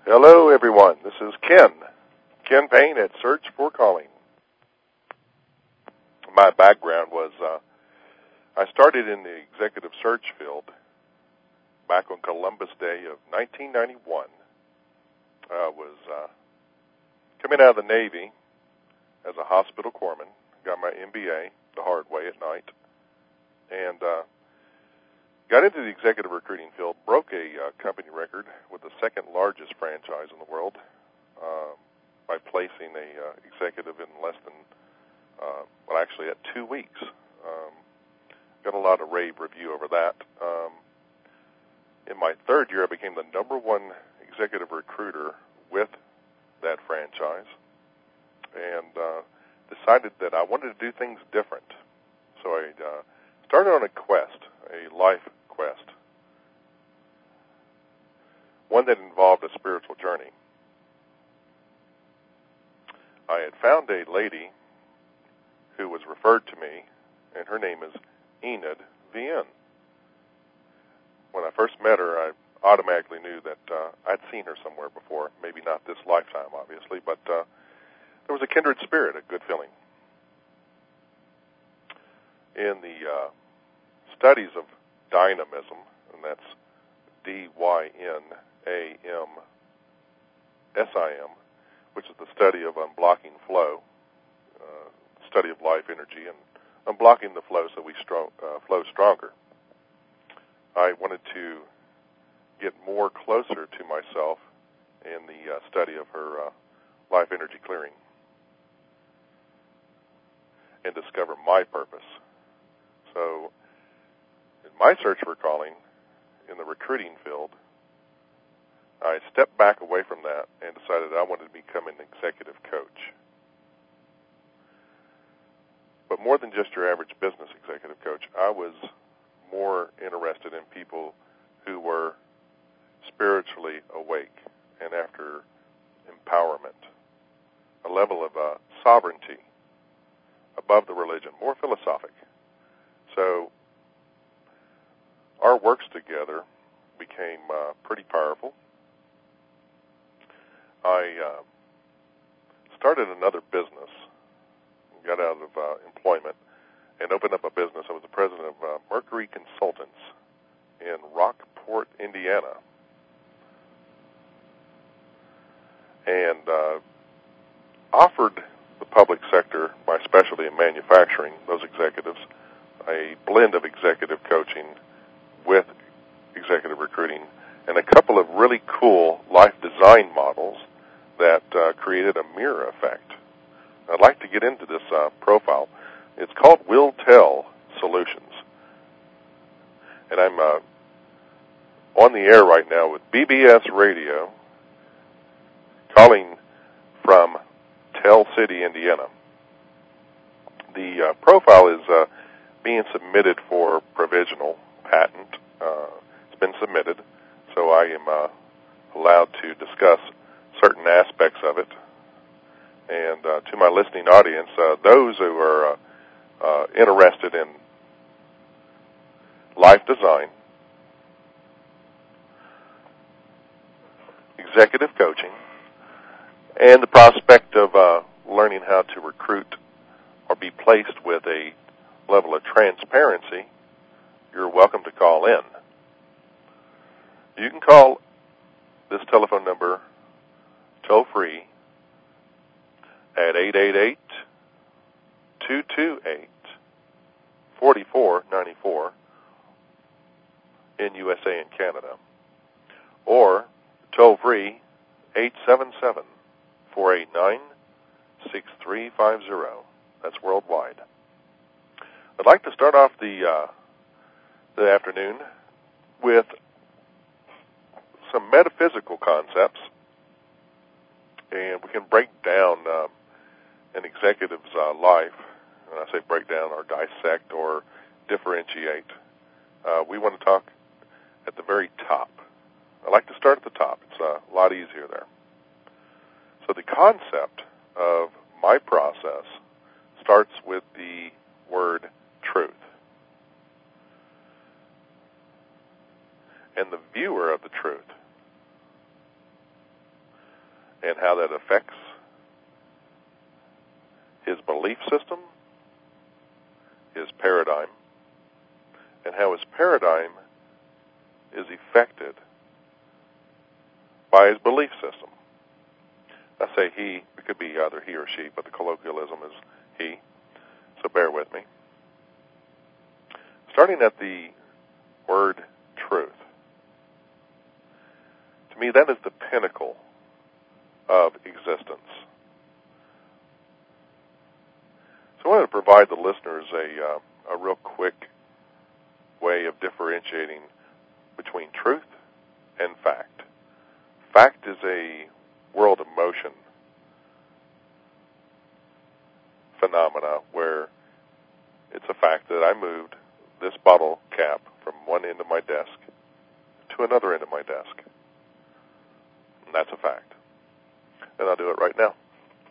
Hello, everyone. This is Ken Payne at Search for Calling. My background was I started in the executive search field back on Columbus Day of 1991. I was coming out of the Navy as a hospital corpsman, got my MBA the hard way at night, and got into the executive recruiting field, broke a company record with the second largest franchise in the world by placing a executive in less than, actually at 2 weeks. Got a lot of rave review over that. In my third year, I became the number one executive recruiter with that franchise and decided that I wanted to do things different. So I started on a quest, a life quest, one that involved a spiritual journey. I had found a lady who was referred to me, and her name is Enid Vian. When I first met her, I automatically knew that I'd seen her somewhere before, maybe not this lifetime, obviously, but there was a kindred spirit, a good feeling. In the studies of dynamism, and that's Dynamsim, which is the study of unblocking flow, study of life energy, and unblocking the flow so we flow stronger. I wanted to get more closer to myself in the study of her life energy clearing and discover my purpose. So in my search for calling in the recruiting field, I stepped back away from that and decided I wanted to become an executive coach. But more than just your average business executive coach, I was more interested in people who were spiritually awake and after empowerment, a level of sovereignty above the religion, more philosophic. So our works together became pretty powerful. I started another business, got out of employment, and opened up a business. I was the president of Mercury Consultants in Rockport, Indiana, and offered the public sector, my specialty in manufacturing, those executives, a blend of executive coaching with executive recruiting and a couple of really cool life design models that created a mirror effect. I'd like to get into this profile. It's called Will Tell Solutions. And I'm on the air right now with BBS Radio, calling from Tell City, Indiana. The profile is being submitted for provisional patent. It's been submitted, so I am allowed to discuss certain aspects of it. And to my listening audience, those who are interested in life design, executive coaching, and the prospect of learning how to recruit or be placed with a level of transparency, you're welcome to call in. You can call this telephone number toll-free at 888-228-4494 in USA and Canada, or toll-free 877-489-6350. That's worldwide. I'd like to start off the afternoon with some metaphysical concepts, and we can break down an executive's life. When I say break down or dissect or differentiate, we want to talk at the very top. I like to start at the top. It's a lot easier there. So the concept of my process starts with the word truth. And the viewer of the truth and how that affects his belief system, his paradigm, and how his paradigm is affected by his belief system. I say he, it could be either he or she, but the colloquialism is he, so bear with me. Starting at the word truth. To me, that is the pinnacle of existence. So I wanted to provide the listeners a real quick way of differentiating between truth and fact. Fact is a world of motion phenomena where it's a fact that I moved this bottle cap from one end of my desk to another end of my desk. And that's a fact. And I'll do it right now.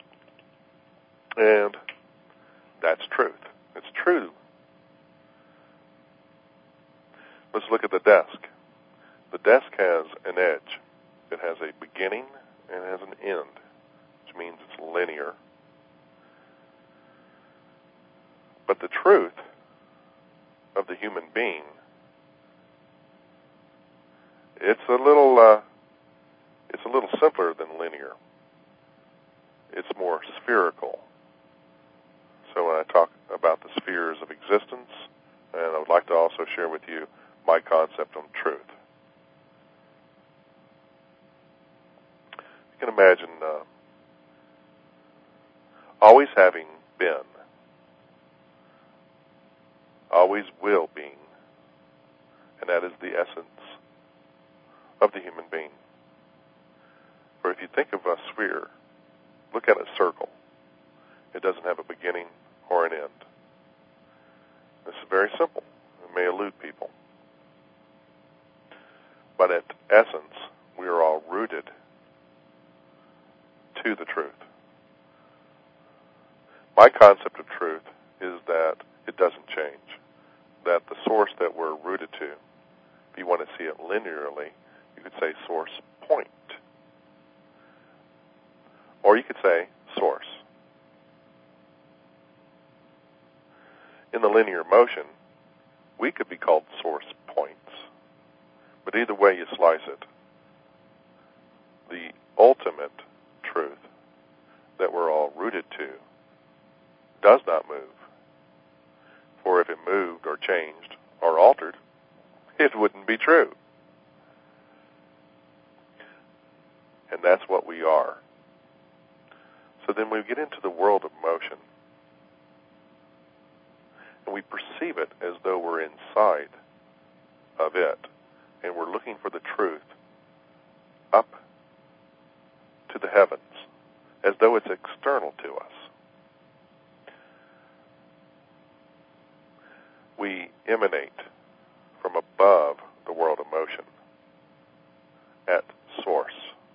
And that's truth. It's true. Let's look at the desk. The desk has an edge. It has a beginning and it has an end, which means it's linear. But the truth of the human being, it's a little simpler than linear. It's more spherical. So when I talk about the spheres of existence, and I would like to also share with you my concept on truth. You can imagine always having been, always will being, and that is the essence of the human being. For if you think of a sphere, look at a circle. It doesn't have a beginning or an end. This is very simple. It may elude people. But at essence, we are all rooted to the truth. My concept of truth is that it doesn't change. That the source that we're rooted to, if you want to see it linearly, you could say source point. Or you could say source. In the linear motion, we could be called source points. But either way you slice it, the ultimate truth that we're all rooted to does not move. For if it moved or changed or altered, it wouldn't be true. And that's what we are. So then we get into the world of motion, and we perceive it as though we're inside of it, and we're looking for the truth up to the heavens, as though it's external to us. We emanate from above the world of motion at source.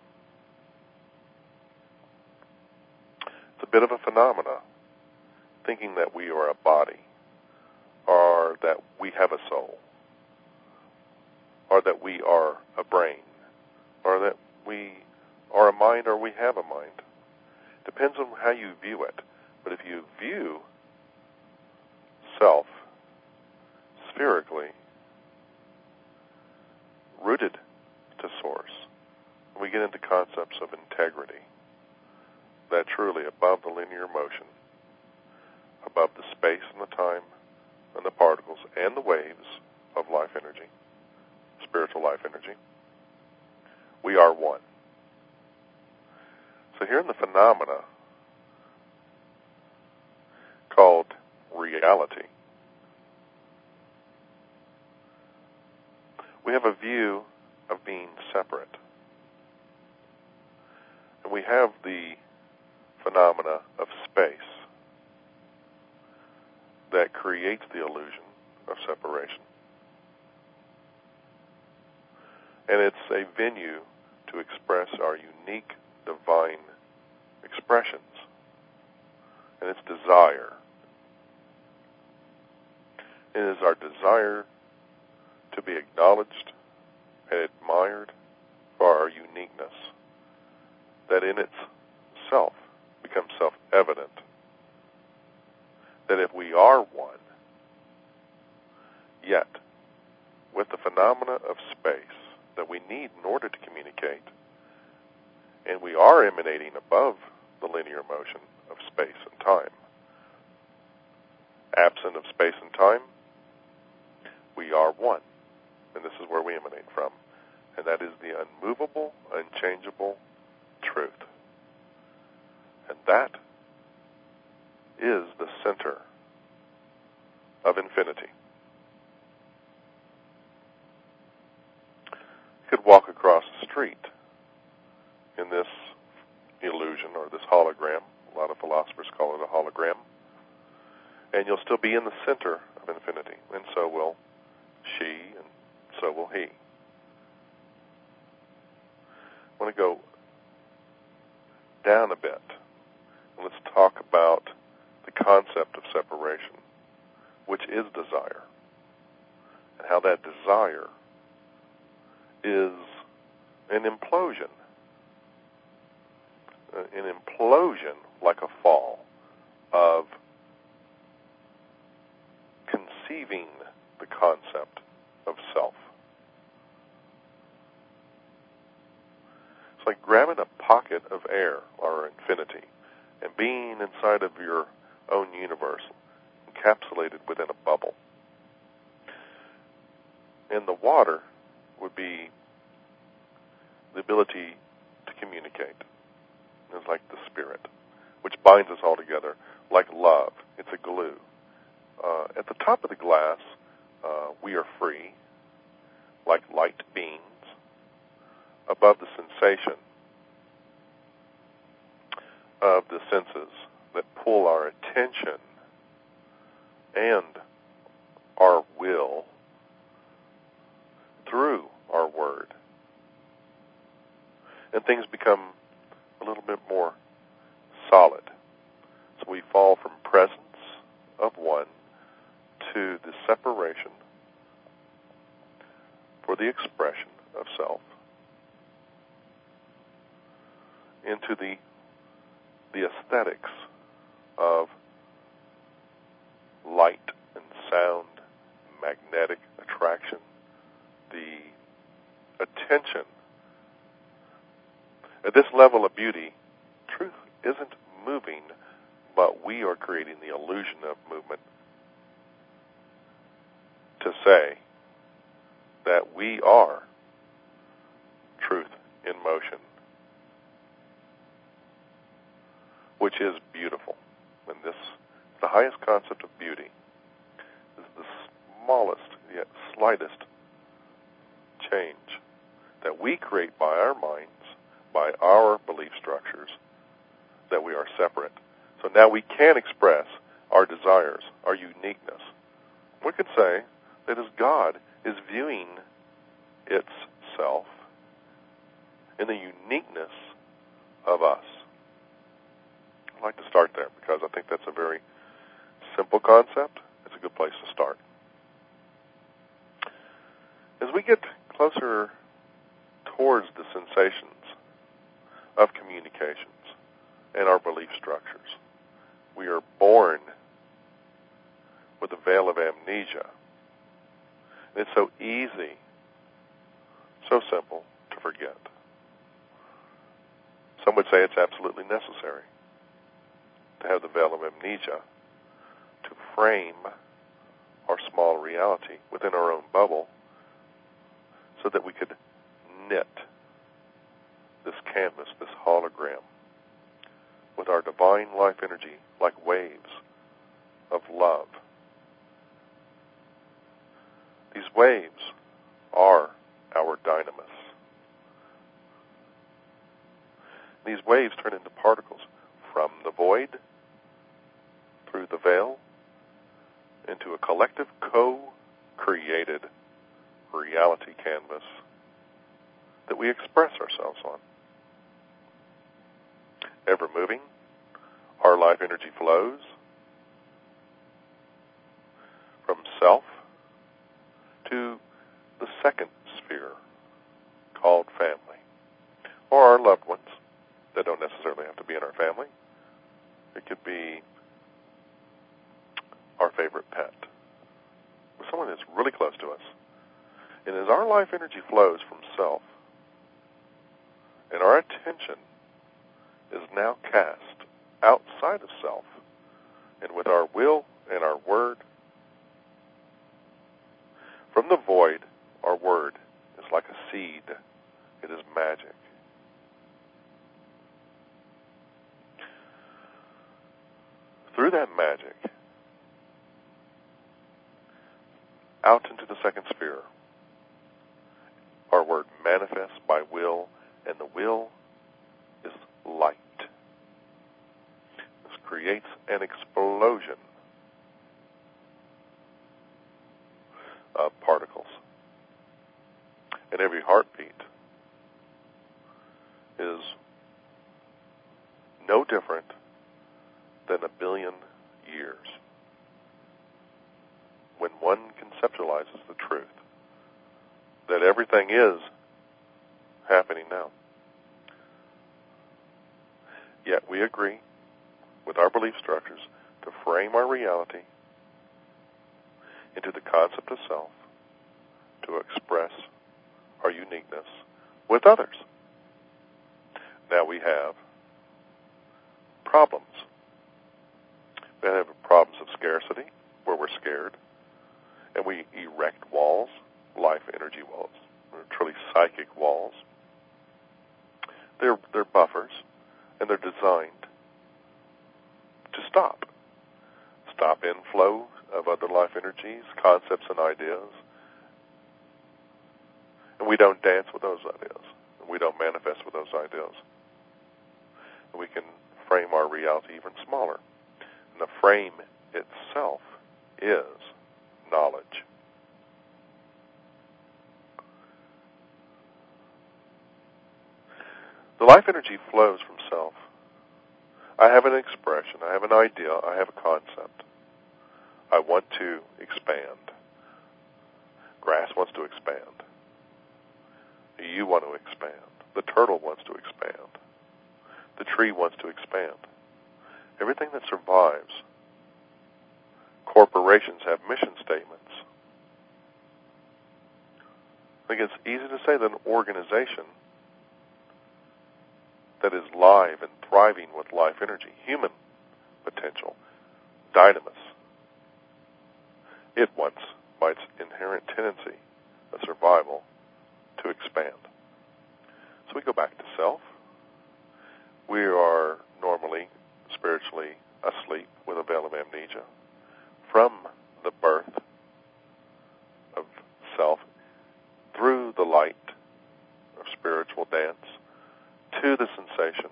It's a bit of a phenomena, thinking that we are a body, or that we have a soul, or that we are a brain, or that we are a mind, or we have a mind. Depends on how you view it. But if you view self spherically, rooted to source, we get into concepts of integrity, that truly above the linear motion, above the space and the time and the particles and the waves of life energy, spiritual life energy, we are one. So here in the phenomena called reality, we have a view of being separate. And we have the phenomena of space that creates the illusion of separation. And it's a venue to express our unique divine expressions. And it's desire. It is our desire to be acknowledged and admired for our uniqueness. that in itself becomes self-evident that if we are one, yet with the phenomena of space that we need in order to communicate, and we are emanating above the linear motion of space and time, absent of space and time, we are one. And this is where we emanate from. And that is the unmovable, unchangeable truth. And that is the center of infinity. You could walk across the street in this illusion or this hologram. A lot of philosophers call it a hologram. And you'll still be in the center of infinity. And so will she, and so will he. I want to go down a bit, and let's talk about the concept of separation, which is desire, and how that desire is an implosion like a fall of conceiving the concept of self. It's like grabbing a pocket of air or infinity and being inside of your own universe, encapsulated within a bubble. And the water would be the ability to communicate. It's like the spirit, which binds us all together like love. It's a glue. At the top of the glass, we are free, like light beams, above the sensation of the senses that pull our attention and our will through our word. And things become a little bit more solid. So we fall from presence of one to the separation for the expression of self into the aesthetics of light and sound, magnetic attraction, the attention. At this level of beauty, truth isn't moving, but we are creating the illusion of movement to say that we are truth in motion, which is beautiful. And this, the highest concept of beauty, is the smallest yet slightest change that we create by our minds, by our belief structures, that we are separate. So now we can express our desires, our uniqueness. We could say that as God is viewing itself in the uniqueness of us. I'd like to start there because I think that's a very simple concept. It's a good place to start. As we get closer towards the sensations of communications and our belief structures, we are born with a veil of amnesia. And it's so easy, so simple to forget. Some would say it's absolutely necessary to have the veil of amnesia to frame our small reality within our own bubble so that we could knit this canvas, this hologram, with our divine life energy like waves of love. These waves are our dynamis. These waves turn into particles from the void through the veil into a collective co-created reality canvas that we express ourselves on. Ever moving, our life energy flows from self to the second sphere called family, or our loved ones that our favorite pet, with someone that's really close to us. And as our life energy flows from self, and our attention is now cast outside of self, and with our will and our word, from the void, our word is like a seed. It is magic. Through that magic, out into the second sphere, our word manifests by will, and the will is light. This creates an explosion of particles. And every heartbeat is no different than 1 billion years. When one conceptualizes the truth that everything is happening now. Yet we agree with our belief structures to frame our reality into the concept of self, to express our uniqueness with others. Now we have problems. We have problems of scarcity, where we're scared, and we erect walls, life energy walls, or truly psychic walls. They're buffers, and they're designed to stop inflow of other life energies, concepts, and ideas. And we don't dance with those ideas, and we don't manifest with those ideas. And we can frame our reality even smaller. And the frame itself is knowledge. The life energy flows from self. I have an expression, I have an idea, I have a concept. I want to expand. Grass wants to expand. You want to expand. The turtle wants to expand. The tree wants to expand. Everything that survives. Corporations have mission statements. I think it's easy to say that an organization that is live and thriving with life energy, human potential, dynamis, it wants, by its inherent tendency of survival, to expand. So we go back to self. We are normally spiritually asleep with a veil of amnesia from the birth of self through the light of spiritual dance to the sensation.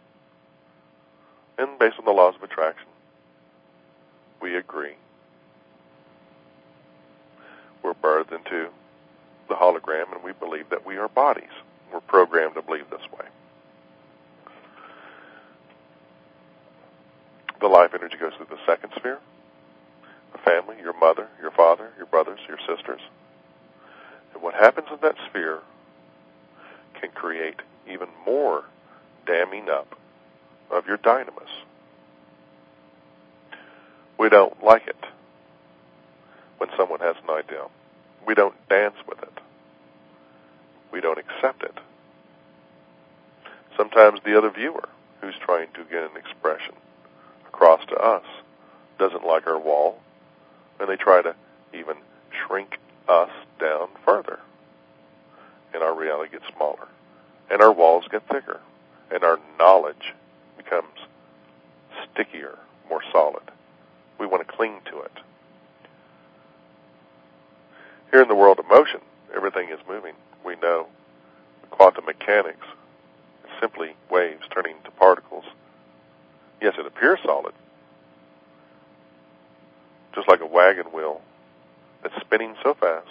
And based on the laws of attraction, we agree. We're birthed into the hologram, and we believe that we are bodies. We're programmed to believe this way. The life energy goes through the second sphere, the family, your mother, your father, your brothers, your sisters. And what happens in that sphere can create even more damming up of your dynamis. We don't like it when someone has an idea. We don't dance with it. We don't accept it. Sometimes the other viewer who's trying to get an expression across to us doesn't like our wall, and they try to even shrink us down further. And our reality gets smaller. And our walls get thicker. And our knowledge becomes stickier, more solid. We want to cling to it. Here in the world of motion, everything is moving. We know quantum mechanics is simply waves turning into particles. Yes, it appears solid, just like a wagon wheel that's spinning so fast,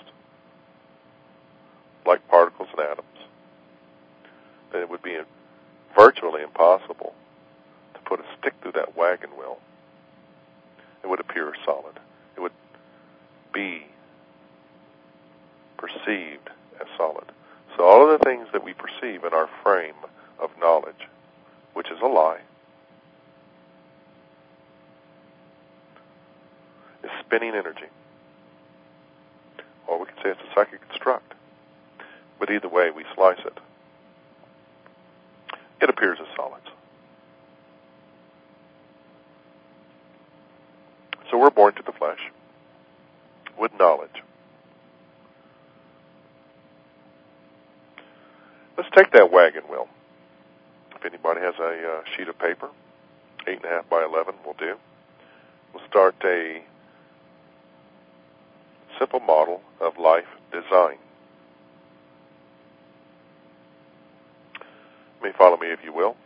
like particles and atoms, that it would be virtually impossible to put a stick through that wagon wheel. It would appear solid. It would be perceived as solid. So all of the things that we perceive in our frame of knowledge, which is a lie, spinning energy. Or we can say it's a psychic construct. But either way we slice it, it appears as solids. So we're born to the flesh with knowledge. Let's take that wagon wheel. If anybody has a sheet of paper, 8.5 by 11 will do. We'll start a simple model of life design. You may follow me if you will.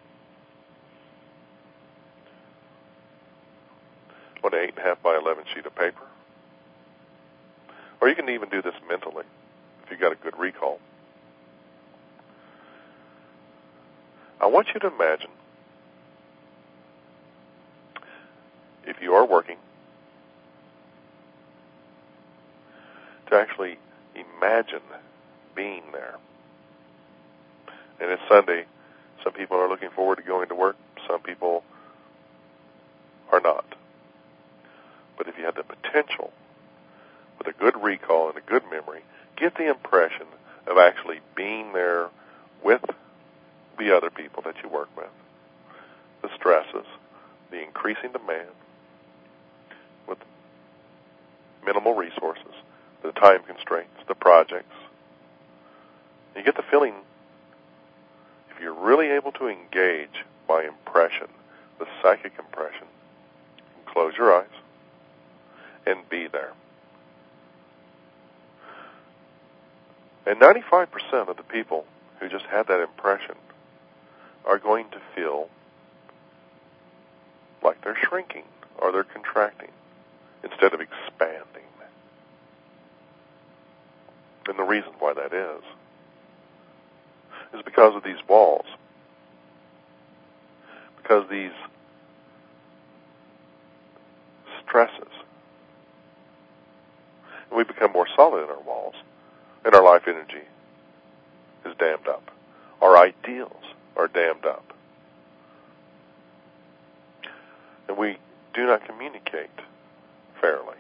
On an 8.5 by 11 sheet of paper. Or you can even do this mentally if you've got a good recall. I want you to imagine if you are working to actually imagine being there. And it's Sunday. Some people are looking forward to going to work. Some people are not. But if you have the potential, with a good recall and a good memory, get the impression of actually being there with the other people that you work with, the stresses, the increasing demand, with minimal resources, the time constraints, the projects. You get the feeling, if you're really able to engage by impression, the psychic impression, close your eyes and be there. And 95% of the people who just had that impression are going to feel like they're shrinking or they're contracting instead of expanding. And the reason why that is because of these walls. Because these stresses. And we become more solid in our walls, and our life energy is dammed up. Our ideals are dammed up. And we do not communicate fairly.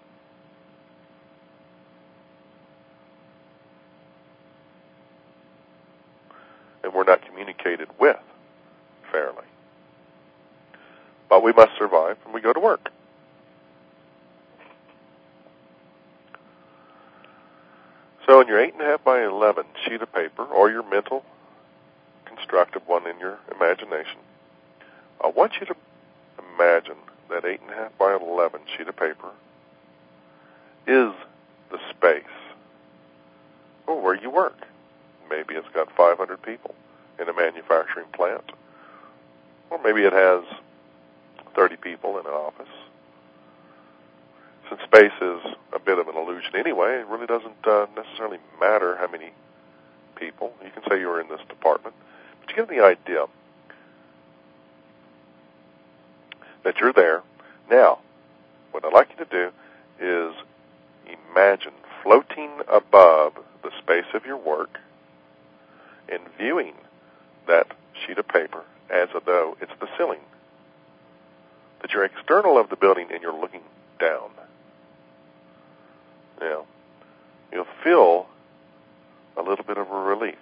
And we're not communicated with fairly. But we must survive, and we go to work. So in your 8.5 by 11 sheet of paper, or your mental constructive one in your imagination, I want you to imagine that 8.5 by 11 sheet of paper is the space where you work. Maybe it's got 500 people in a manufacturing plant, or maybe it has 30 people in an office. Since space is a bit of an illusion anyway, it really doesn't necessarily matter how many people. You can say you're in this department, but you get the idea that you're there. Now, what I'd like you to do is imagine floating above the space of your work and viewing that sheet of paper as though it's the ceiling. That you're external of the building and you're looking down. Now, you'll feel a little bit of a relief.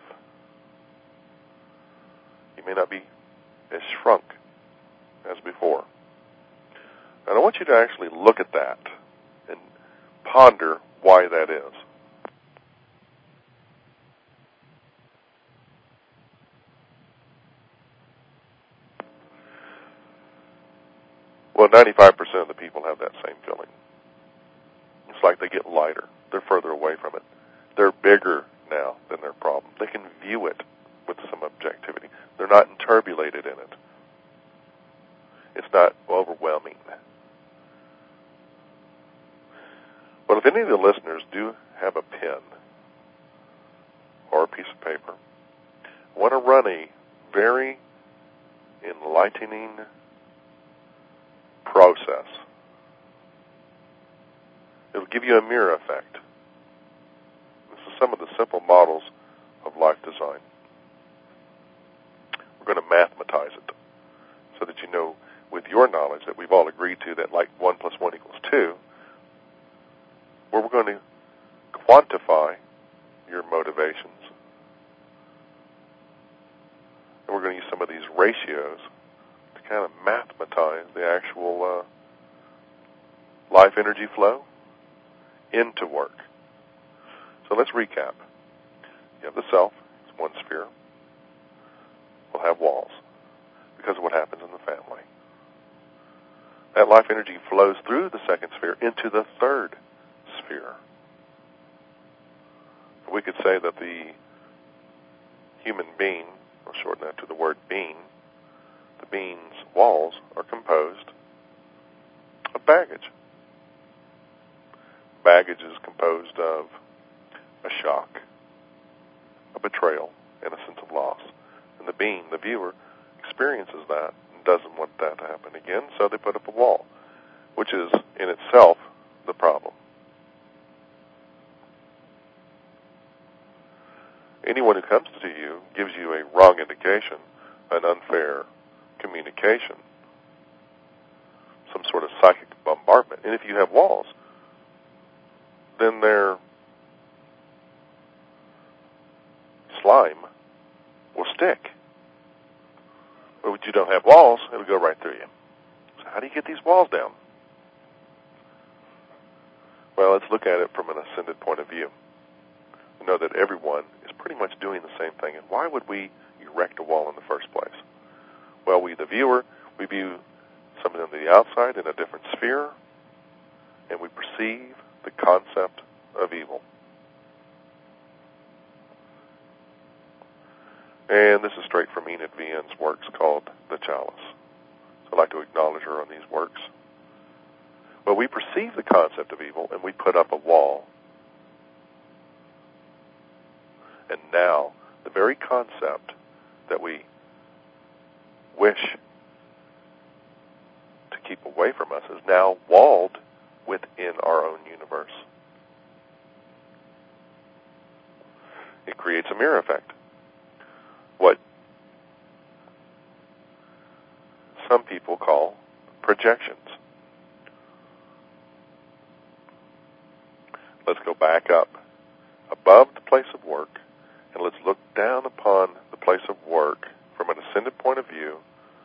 You may not be as shrunk as before. And I want you to actually look at that and ponder why that is. Well, 95% of the people have that same feeling. It's like they get lighter. They're further away from it. They're bigger now than their problem. They can view it with some objectivity. They're not turbulated in it. It's not overwhelming. But if any of the listeners do have a pen or a piece of paper, I want to run a very enlightening process. It'll give you a mirror effect. This is some of the simple models of life design. We're going to mathematize it so that you know with your knowledge that we've all agreed to that like 1 + 1 = 2, going to quantify your motivations. And we're going to use some of these ratios to kind of mathematize the actual life energy flow into work. So let's recap. You have the self, it's one sphere. We'll have walls because of what happens in the family. That life energy flows through the second sphere into the third sphere. We could say that the human being, we'll shorten that to the word being, the being's walls are composed of baggage. Baggage is composed of a shock, a betrayal, and a sense of loss. And the being, the viewer, experiences that and doesn't want that to happen again, so they put up a wall, which is in itself the problem. Anyone who comes to you gives you a wrong indication, an unfair communication, some sort of psychic bombardment. And if you have walls, then their slime will stick. But if you don't have walls, it'll go right through you. So how do you get these walls down? Well, let's look at it from an ascended point of view. We know that everyone is pretty much doing the same thing. And why would we erect a wall in the first place? Well, we, the viewer, we view something on the outside in a different sphere, and we perceive the concept of evil. And this is straight from Enid Vian's works called The Chalice. So I'd like to acknowledge her on these works. Well, we perceive the concept of evil, and we put up a wall. And now, the very concept that we wish to keep away from us is now walled within our own universe. It creates a mirror effect. What some people call projections. Let's go back up above the place of work, and let's look down upon the place of work from an ascended point of view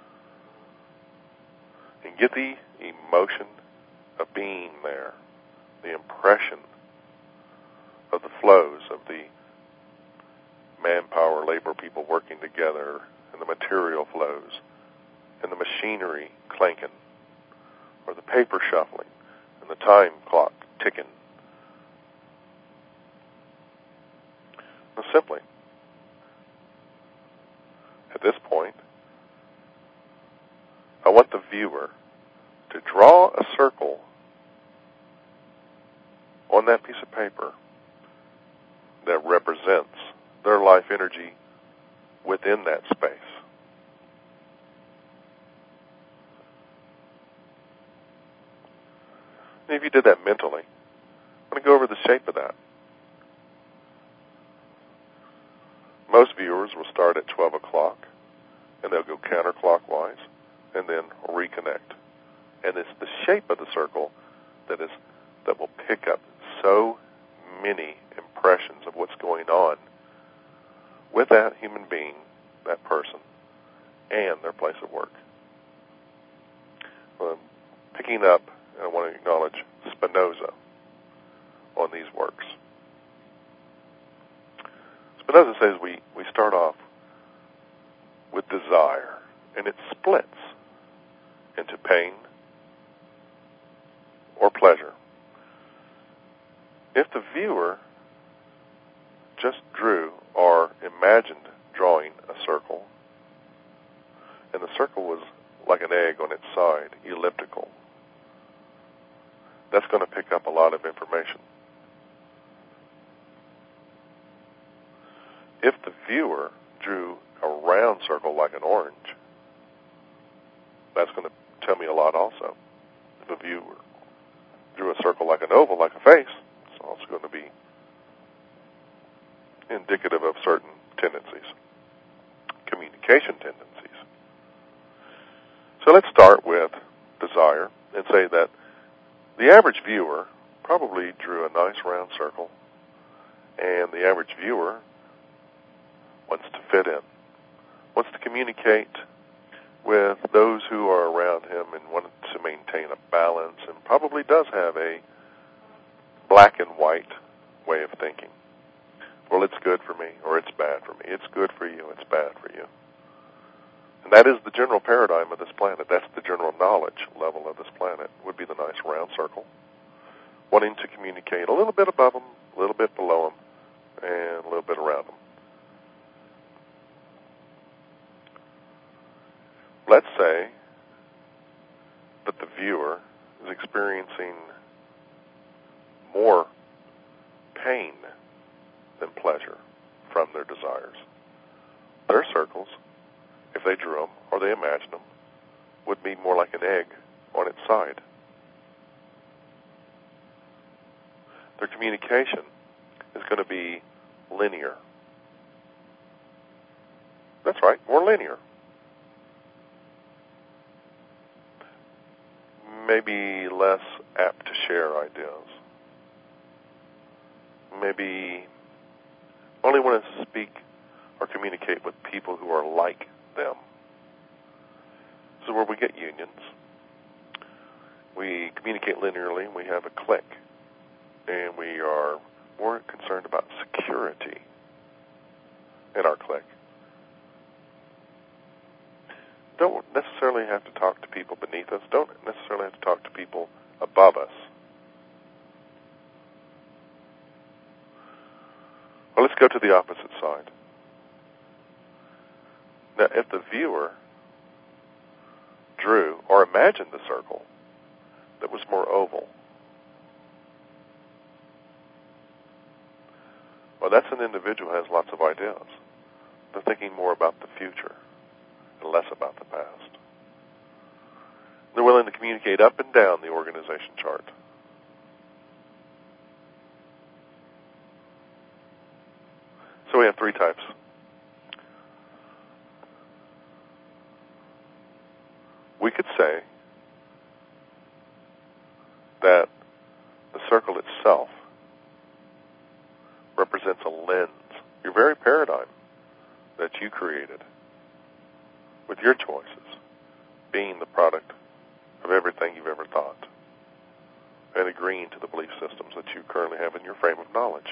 and get the emotion of being there, the impression of the flows of the manpower, labor people working together, and the material flows, and the machinery clanking, or the paper shuffling, and the time clock ticking. Now, simply, at this point, I want the viewer to draw a circle on that piece of paper that represents their life energy within that space. And if you did that mentally, I'm going to go over the shape of that. Most viewers will start at 12 o'clock, and they'll go counterclockwise, and then reconnect. And it's the shape of the circle that will pick up so many impressions of what's going on with that human being, that person, and their place of work. Picking up, and I want to acknowledge Spinoza on these works. Spinoza says we start off with desire, and it splits into pain or pleasure. If the viewer just drew or imagined drawing a circle, and the circle was like an egg on its side, elliptical, that's going to pick up a lot of information. If the viewer drew a round circle like an orange, that's going to tell me a lot also. If a viewer drew a circle like an oval, like a face, it's also going to be indicative of certain tendencies, communication tendencies. So let's start with desire and say that the average viewer probably drew a nice round circle, and the average viewer wants to fit in, wants to communicate with those who are around him and wants to maintain a balance, and probably does have a black and white way of thinking. Well, it's good for me, or it's bad for me. It's good for you, it's bad for you. And that is the general paradigm of this planet. That's the general knowledge level of this planet, would be the nice round circle, wanting to communicate a little bit above them, a little bit below them, and a little bit around them. Let's say that the viewer is experiencing more pain than pleasure from their desires. Their circles, if they drew them or they imagined them, would be more like an egg on its side. Their communication is going to be linear. That's right, more linear. Maybe less apt to share ideas. Maybe only want to speak or communicate with people who are like them. This is where we get unions. We communicate linearly, and we have a clique. And we are more concerned about security in our clique. Don't necessarily have to talk to people beneath us. Don't necessarily have to talk to people above us. Well, let's go to the opposite side. Now, if the viewer drew or imagined the circle that was more oval, well, that's an individual who has lots of ideas. They're thinking more about the future and less about the past. They're willing to communicate up and down the organization chart. So we have three types. We could say that the circle itself represents a lens, your very paradigm that you created with your choices, being the product of everything you've ever thought and agreeing to the belief systems that you currently have in your frame of knowledge.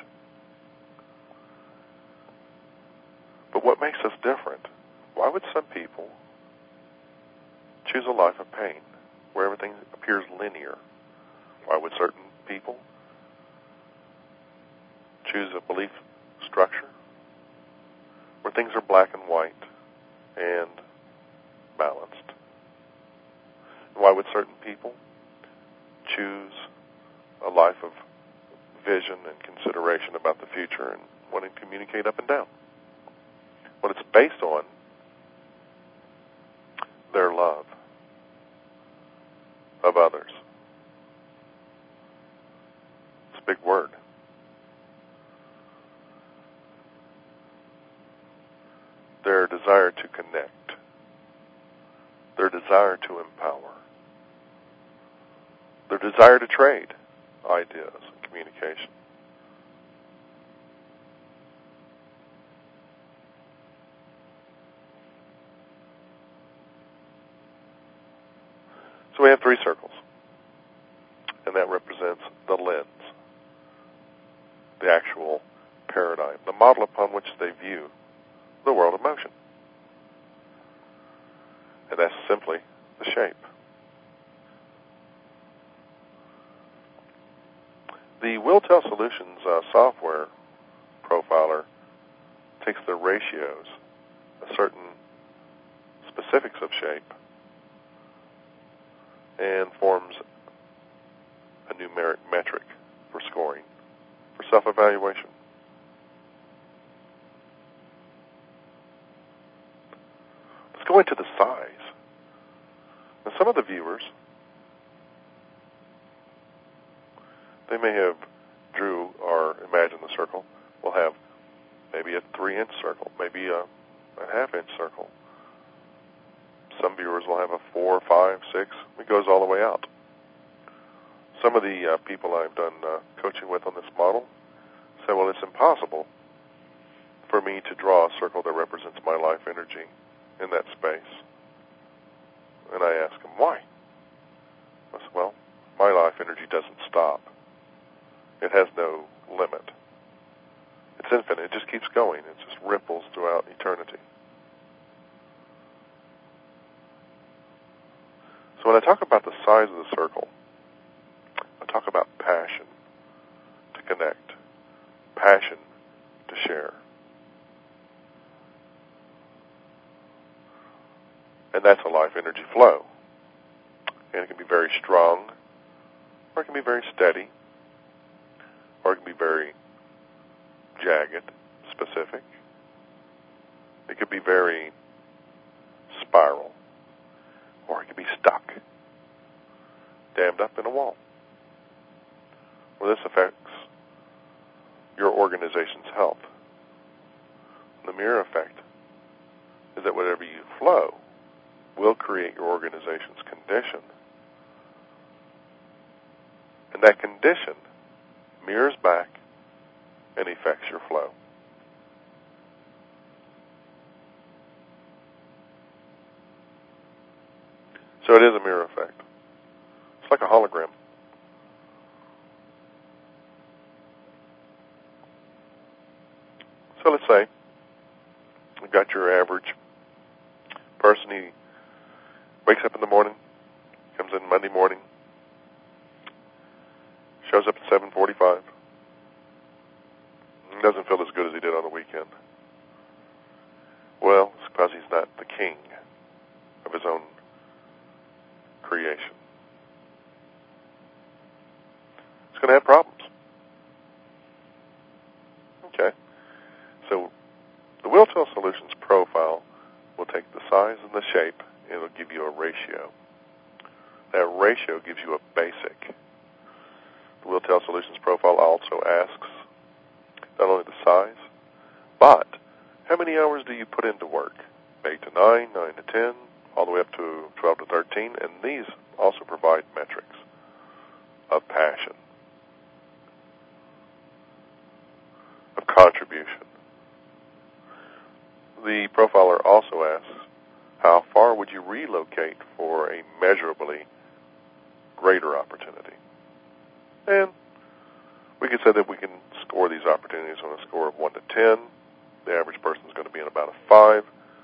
But what makes us different? Why would some people choose a life of pain where everything appears linear? Why would certain people choose a belief structure where things are black and white and balanced? Why would certain people choose a life of vision and consideration about the future and wanting to communicate up and down? Well, it's based on their love of others. It's a big word. Their desire to connect. Their desire to empower. Their desire to trade ideas and communication. So we have three circles, and that represents the lens, the actual paradigm, the model upon which they view the world of motion. And that's simply the shape. The WillTel Solutions software profiler takes the ratios, certain specifics of shape, and forms a numeric metric for scoring, for self-evaluation. Let's go into the size. Now, some of the viewers, they may have drew or imagined the circle, will have maybe a 3-inch circle, maybe a half-inch circle. Some viewers will have a 4, 5, 6. It goes all the way out. Some of the people I've done coaching with on this model say, well, it's impossible for me to draw a circle that represents my life energy in that space. And I ask them, why? I said, well, my life energy doesn't stop. It has no limit. It's infinite. It just keeps going. It just ripples throughout eternity. So when I talk about the size of the circle, I talk about passion to connect, passion to share. And that's a life energy flow. And it can be very strong, or it can be very steady, or it can be very jagged, specific. It could be very spiral, or it could be stuck, dammed up in a wall. Well, this affects your organization's health. And the mirror effect is that whatever you flow will create your organization's condition. And that condition mirrors back and affects your flow. So it is a mirror effect. It's like a hologram. So let's say you've got your average person. He wakes up in the morning, comes in Monday morning, shows up at 7:45. Doesn't feel as good as he did on the weekend. Well, it's because he's not the king of his own creation. He's going to have problems. Okay. So the WillTel Solutions profile will take the size and the shape, and it'll give you a ratio. That ratio gives you a basic. The WillTel Solutions profile also asks not only the size, but how many hours do you put into work? 8 to 9, 9 to 10, all the way up to 12 to 13, and these also provide metrics of passion, of contribution. The profiler also asks, how far would you relocate for a measurably greater opportunity? And we could say that we can score these opportunities on a score of 1 to 10. The average person is going to be in about a 5.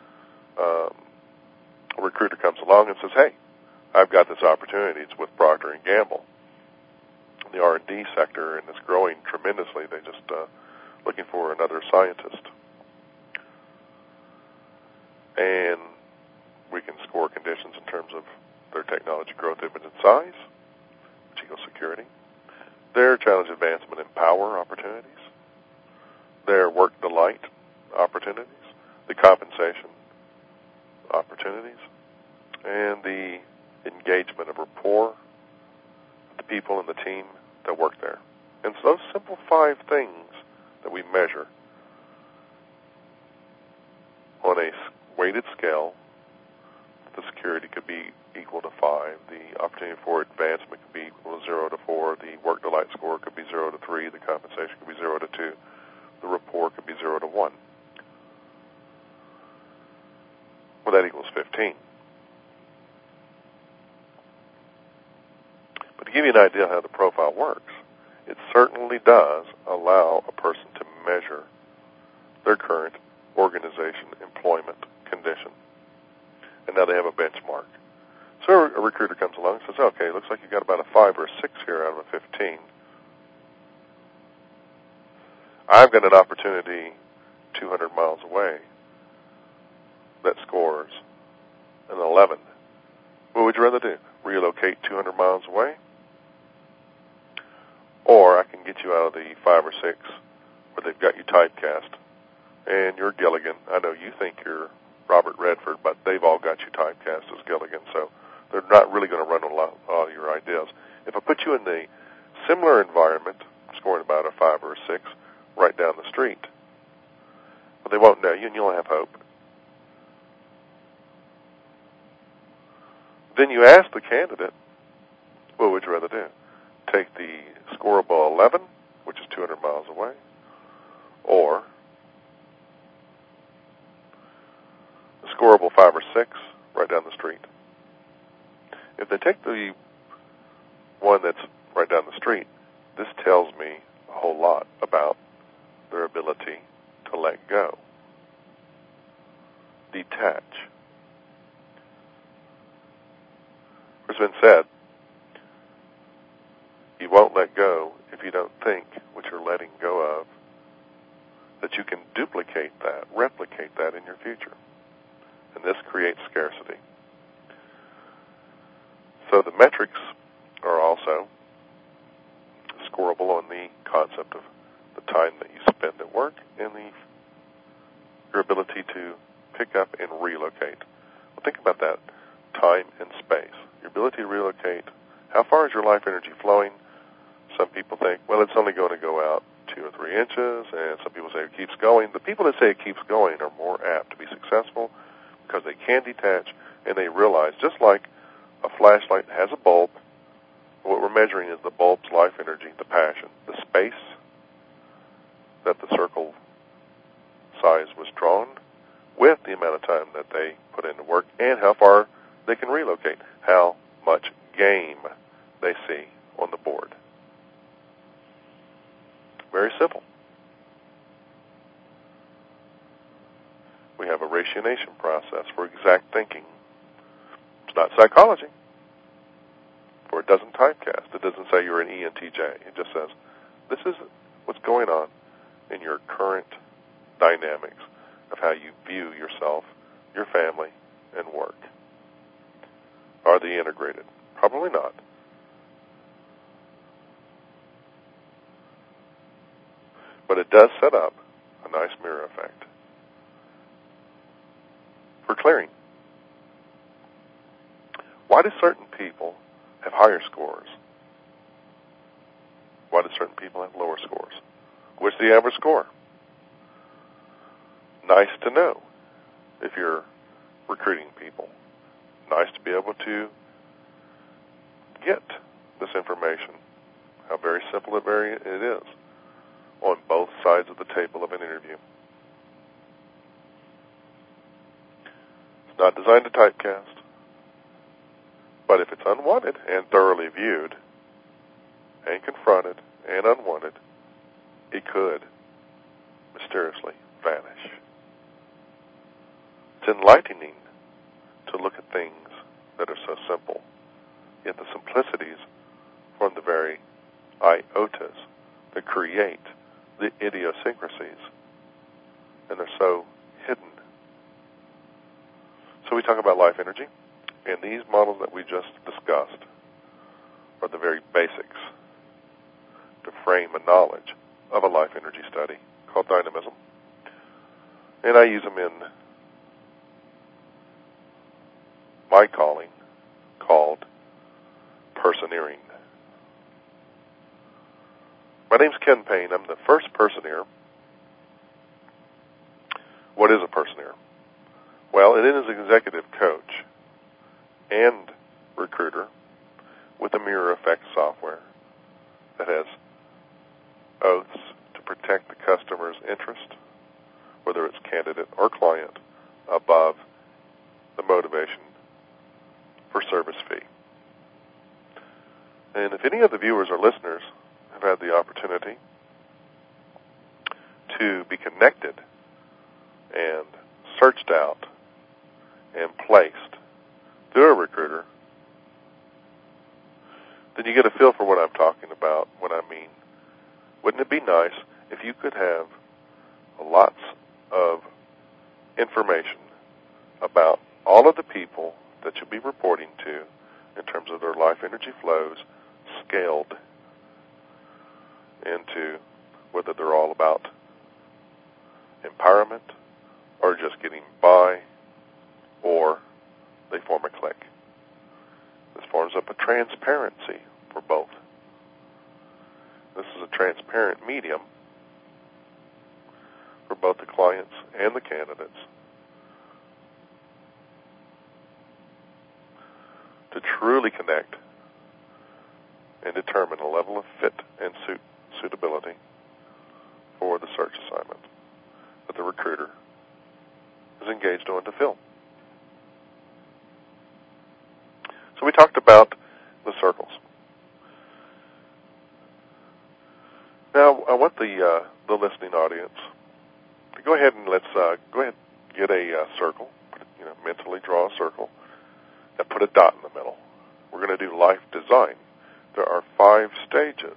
A recruiter comes along and says, hey, I've got this opportunity. It's with Procter & Gamble. The R&D sector, and it's growing tremendously. They're just looking for another scientist. And we can score conditions in terms of their technology growth, image, and size, security, their challenge advancement and power opportunities, their work delight opportunities, the compensation opportunities, and the engagement of rapport with the people and the team that work there. And so those simple 5 things that we measure on a weighted scale, the security could be equal to 5, the opportunity for advancement could be equal to 0 to 4, the work delight score could be 0 to 3, the compensation could be 0 to 2, the rapport could be 0 to 1. Well, that equals 15. But to give you an idea how the profile works, it certainly does allow a person to measure their current organization employment condition. And now they have a benchmark. So a recruiter comes along and says, okay, it looks like you got about a 5 or a 6 here out of a 15. I've got an opportunity 200 miles away that scores an 11. What would you rather do? Relocate 200 miles away? Or I can get you out of the 5 or 6 where they've got you typecast. And you're Gilligan. I know you think you're Robert Redford, but they've all got you typecast as Gilligan, so they're not really going to run a lot of your ideas. If I put you in the similar environment, scoring about a 5 or a 6, right down the street, well, they won't know you, and you'll have hope. Then you ask the candidate, what would you rather do? take the scoreable 11, which is 200 miles away, or the scoreable 5 or 6 right down the street. If they take the one that's right down the street, this tells me a whole lot about their ability to let go, detach. It's been said, you won't let go if you don't think what you're letting go of, that you can duplicate that, replicate that in your future. And this creates scarcity. So the metrics are also scoreable on the concept of the time that you spend at work and your ability to pick up and relocate. Well, think about that, time and space. Your ability to relocate, how far is your life energy flowing? Some people think, well, it's only going to go out 2 or 3 inches, and some people say it keeps going. The people that say it keeps going are more apt to be successful because they can detach and they realize, just like a flashlight has a bulb, what we're measuring is the bulb's life energy, the passion, the space that the circle size was drawn with the amount of time that they put into work and how far they can relocate, how much game they see on the board. Very simple. We have a rationation process for exact thinking. It's not psychology, for it doesn't typecast. It doesn't say you're an ENTJ. It just says, this is what's going on in your current dynamics of how you view yourself, your family, and work. Are they integrated? Probably not. But it does set up a nice mirror effect for clearing. Why do certain people have higher scores? Why do certain people have lower scores? What's the average score? Nice to know if you're recruiting people. Nice to be able to get this information, how very simple it is, on both sides of the table of an interview. It's not designed to typecast, but if it's unwanted and thoroughly viewed and confronted and unwanted, it could mysteriously vanish. It's enlightening to look at things that are so simple, yet the simplicities form the very iotas that create the idiosyncrasies, and they're so hidden. So we talk about life energy, and these models that we just discussed are the very basics to frame a knowledge of a life energy study called dynamism. And I use them in my calling called personeering. My name's Ken Payne. I'm the first personeer. What is a personeer? Well, it is an executive coach and recruiter with a mirror effect software that has oaths to protect the customer's interest, whether it's candidate or client, above the motivation for service fee. And if any of the viewers or listeners have had the opportunity to be connected and searched out and placed through a recruiter, then you get a feel for what I'm talking about when I mean, wouldn't it be nice if you could have lots of information about all of the people that you'll be reporting to in terms of their life energy flows, scaled into whether they're all about empowerment or just getting by, or they form a clique. This forms up a transparency for both. This is a transparent medium for both the clients and the candidates to truly connect and determine a level of fit and suitability for the search assignment that the recruiter is engaged on to fill. So we talked about the circles. Now I want the listening audience to go ahead and let's get a circle. Mentally draw a circle and put a dot in the middle. We're going to do life design. There are 5 stages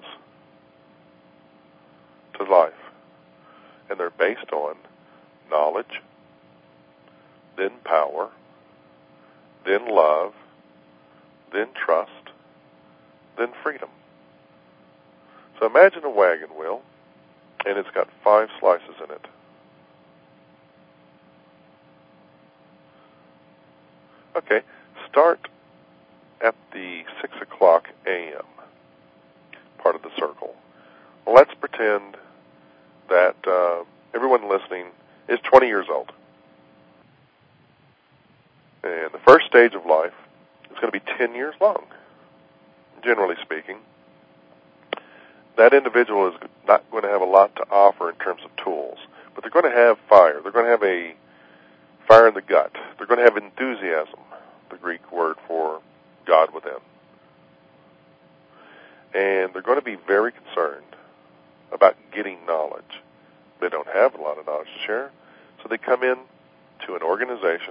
to life, and they're based on knowledge, then power, then love, then trust, then freedom. So imagine a wagon wheel, and it's got 5 slices in it. Okay, start at the 6 o'clock a.m. part of the circle. Well, let's pretend that everyone listening is 20 years old. And the first stage of life is going to be 10 years long, generally speaking. That individual is not going to have a lot to offer in terms of tools, but they're going to have fire. They're going to have a fire in the gut. They're going to have enthusiasm, the Greek word for God within. And they're going to be very concerned about getting knowledge. They don't have a lot of knowledge to share, so they come in to an organization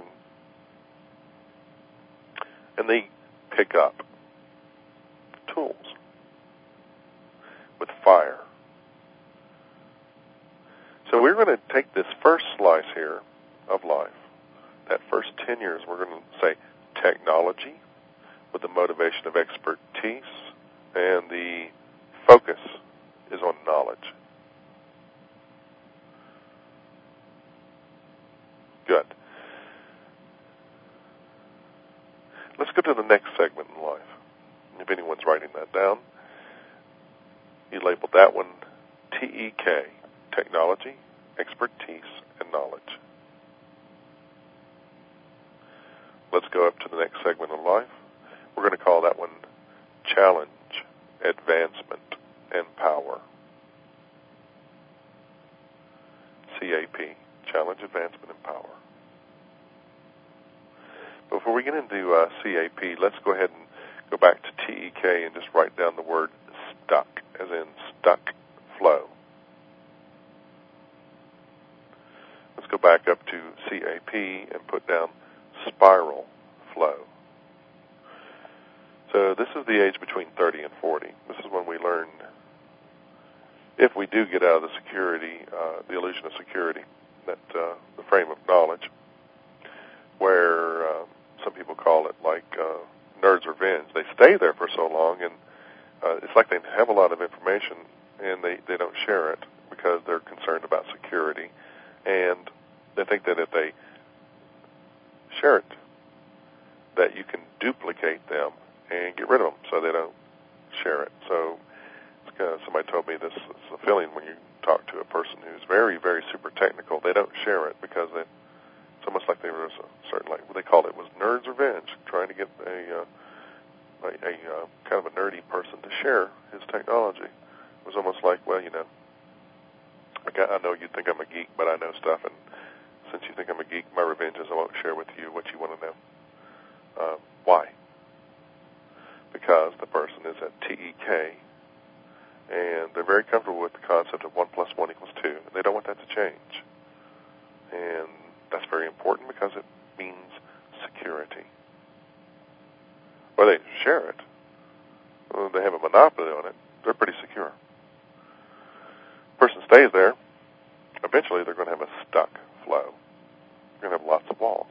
and they pick up tools with fire. So we're going to take this first slice here of life, that first 10 years, we're going to say technology with the motivation of expertise, and the focus is on knowledge. Good. Let's go to the next segment in life. If anyone's writing that down, you label that one TEK, technology, expertise, and knowledge. Let's go up to the next segment in life. We're going to call that one challenge, advancement, and power. CAP, challenge, advancement, and power. Before we get into CAP, let's go ahead and go back to TEK and just write down the word stuck, as in stuck flow. Let's go back up to CAP and put down spiral flow. So this is the age between 30 and 40. This is when we learn, if we do get out of the security, the illusion of security, that the frame of knowledge, where some people call it like nerd's revenge. They stay there for so long, and it's like they have a lot of information, and they don't share it because they're concerned about security. And they think that if they share it, that you can duplicate them and get rid of them, so they don't share it. So somebody told me this is a feeling when you talk to a person who's very, very super technical. They don't share it because it's almost like there was a certain, like what they called it was nerd's revenge, trying to get a kind of a nerdy person to share his technology. It was almost like, well, I know you think I'm a geek, but I know stuff, and since you think I'm a geek, my revenge is I won't share with you what you want to know. Why? Because the person is at TEK, and they're very comfortable with the concept of 1 + 1 = 2, and they don't want that to change. And that's very important because it means security. Well, they share it. Well, they have a monopoly on it. They're pretty secure. Person stays there. Eventually, they're going to have a stuck flow. They're going to have lots of walls.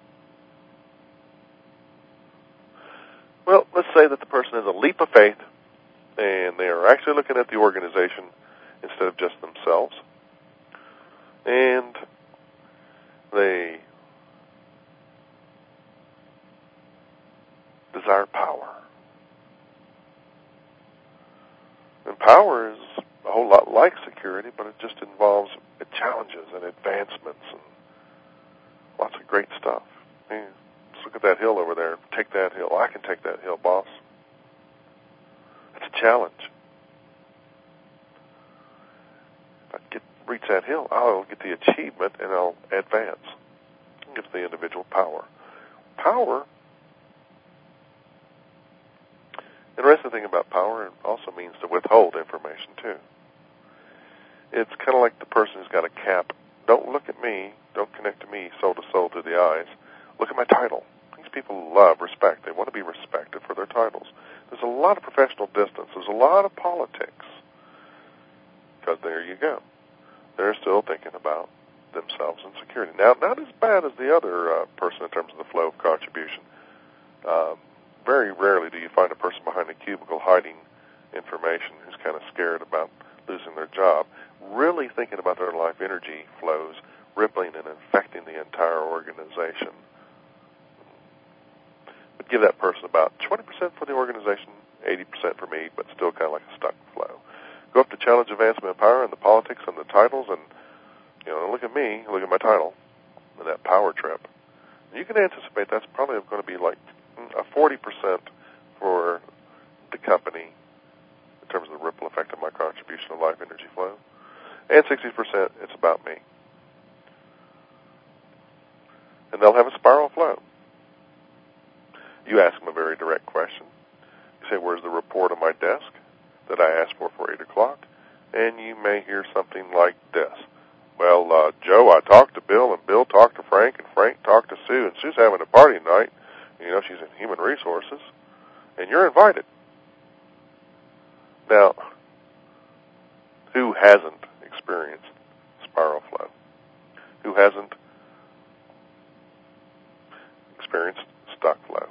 Well, let's say that the person has a leap of faith, and they are actually looking at the organization instead of just themselves. And they desire power. And power is a whole lot like security, but it just involves challenges and advancements and lots of great stuff. Hey, let's look at that hill over there. Take that hill. I can take that hill, boss. It's a challenge. If I reach that hill, I'll get the achievement and I'll advance. It gives the individual power. Power, interesting thing about power, it also means to withhold information too. It's kind of like the person who's got a cap. Don't look at me, don't connect to me soul to soul through the eyes. Look at my title. These people love respect. They want to be respected for their titles. There's a lot of professional distance. There's a lot of politics. Because there you go. They're still thinking about themselves and security. Now, not as bad as the other person in terms of the flow of contribution. Very rarely do you find a person behind a cubicle hiding information who's kind of scared about losing their job, really thinking about their life energy flows, rippling and infecting the entire organization. Would give that person about 20% for the organization, 80% for me, but still kind of like a stuck flow. Go up to challenge, advancement, and power, and the politics and the titles, and look at me, look at my title, and that power trip. You can anticipate that's probably going to be like a 40% for the company in terms of the ripple effect of my contribution of life energy flow, and 60% it's about me. And they'll have a spiral flow. You ask them a very direct question. You say, where's the report on my desk that I asked for 8 o'clock? And you may hear something like this. Well, Joe, I talked to Bill, and Bill talked to Frank, and Frank talked to Sue, and Sue's having a party tonight. She's in human resources, and you're invited. Now, who hasn't experienced spiral flow? Who hasn't experienced stuck flow?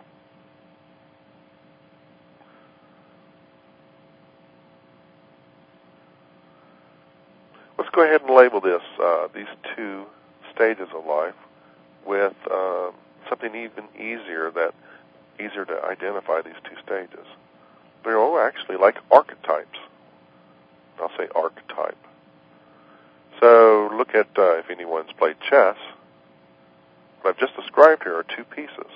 Let's go ahead and label these two stages of life with something even easier to identify these two stages. They're all actually like archetypes. I'll say archetype. So look at if anyone's played chess. What I've just described here are two pieces.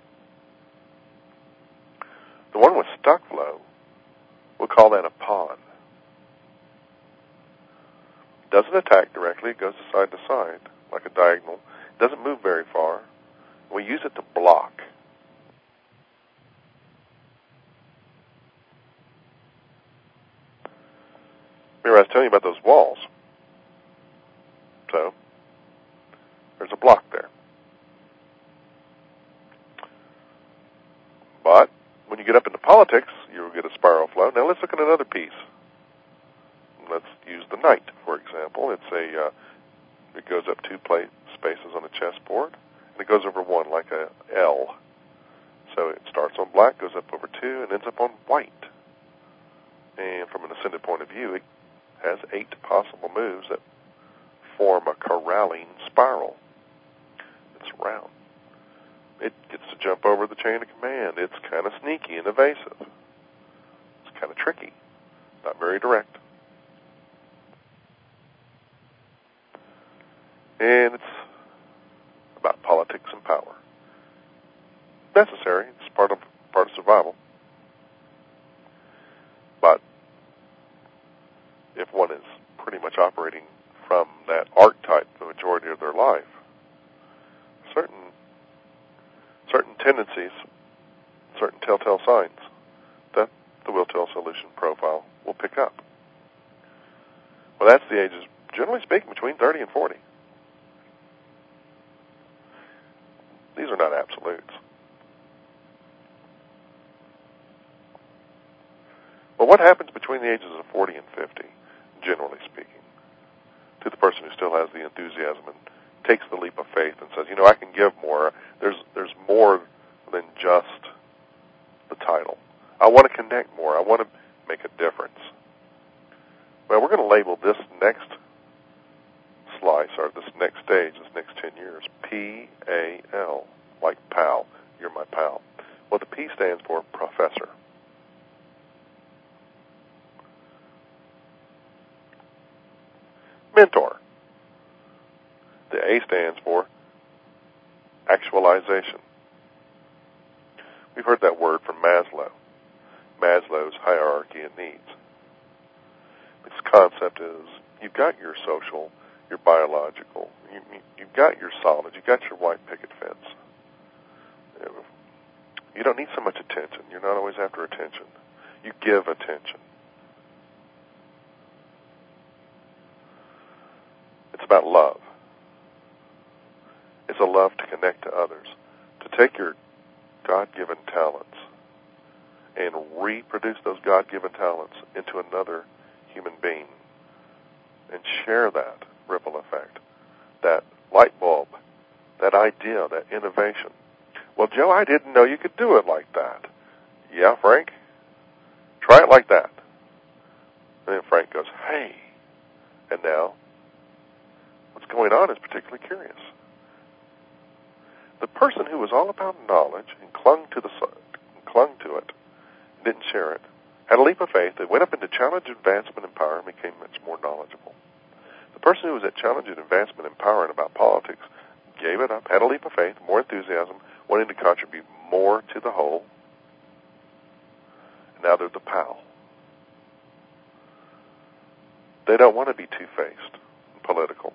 The one with stuck flow, we'll call that a pawn. Doesn't attack directly, it goes side to side, like a diagonal. It doesn't move very far. We use it to block. Remember I was telling you about those walls. So, there's a block there. But, when you get up into politics, you'll get a spiral flow. Now let's look at another piece. Let's use the knight, for example. It goes up 2 spaces on a chessboard, and it goes over 1 like a L. So it starts on black, goes up over 2, and ends up on white. And from an ascended point of view, it has 8 possible moves that form a corralling spiral. It's round. It gets to jump over the chain of command. It's kind of sneaky and evasive. It's kind of tricky. Not very direct. And it's about politics and power. Necessary. It's part of survival. But if one is pretty much operating from that archetype the majority of their life, certain tendencies, certain telltale signs that the Will Tell Solution profile will pick up. Well, that's the ages, generally speaking, between 30 and 40. These are not absolutes. But what happens between the ages of 40 and 50, generally speaking, to the person who still has the enthusiasm and takes the leap of faith and says, I can give more. There's more than just the title. I want to connect more. I want to make a difference. Well, we're going to label this next slice, or this next stage, this next 10 years, P-A-L, like pal. You're my pal. Well, the P stands for professor. Mentor. The A stands for actualization. We've heard that word from Maslow. Maslow's hierarchy of needs. This concept is you've got your social, your biological, you've got your solid, you've got your white picket fence. You don't need so much attention. You're not always after attention. You give attention. It's about love. It's a love to connect to others, to take your God-given talents and reproduce those God-given talents into another human being and share that ripple effect, that light bulb, that idea, that innovation. Well, Joe, I didn't know you could do it like that. Yeah, Frank? Try it like that. And then Frank goes, hey. And now, what's going on is particularly curious. The person who was all about knowledge and clung to it, didn't share it, had a leap of faith that went up into challenge, advancement, and power, and became much more knowledgeable. The person who was at challenge and advancement and power and about politics gave it up, had a leap of faith, more enthusiasm, wanting to contribute more to the whole. And now they're the pal. They don't want to be two-faced and political.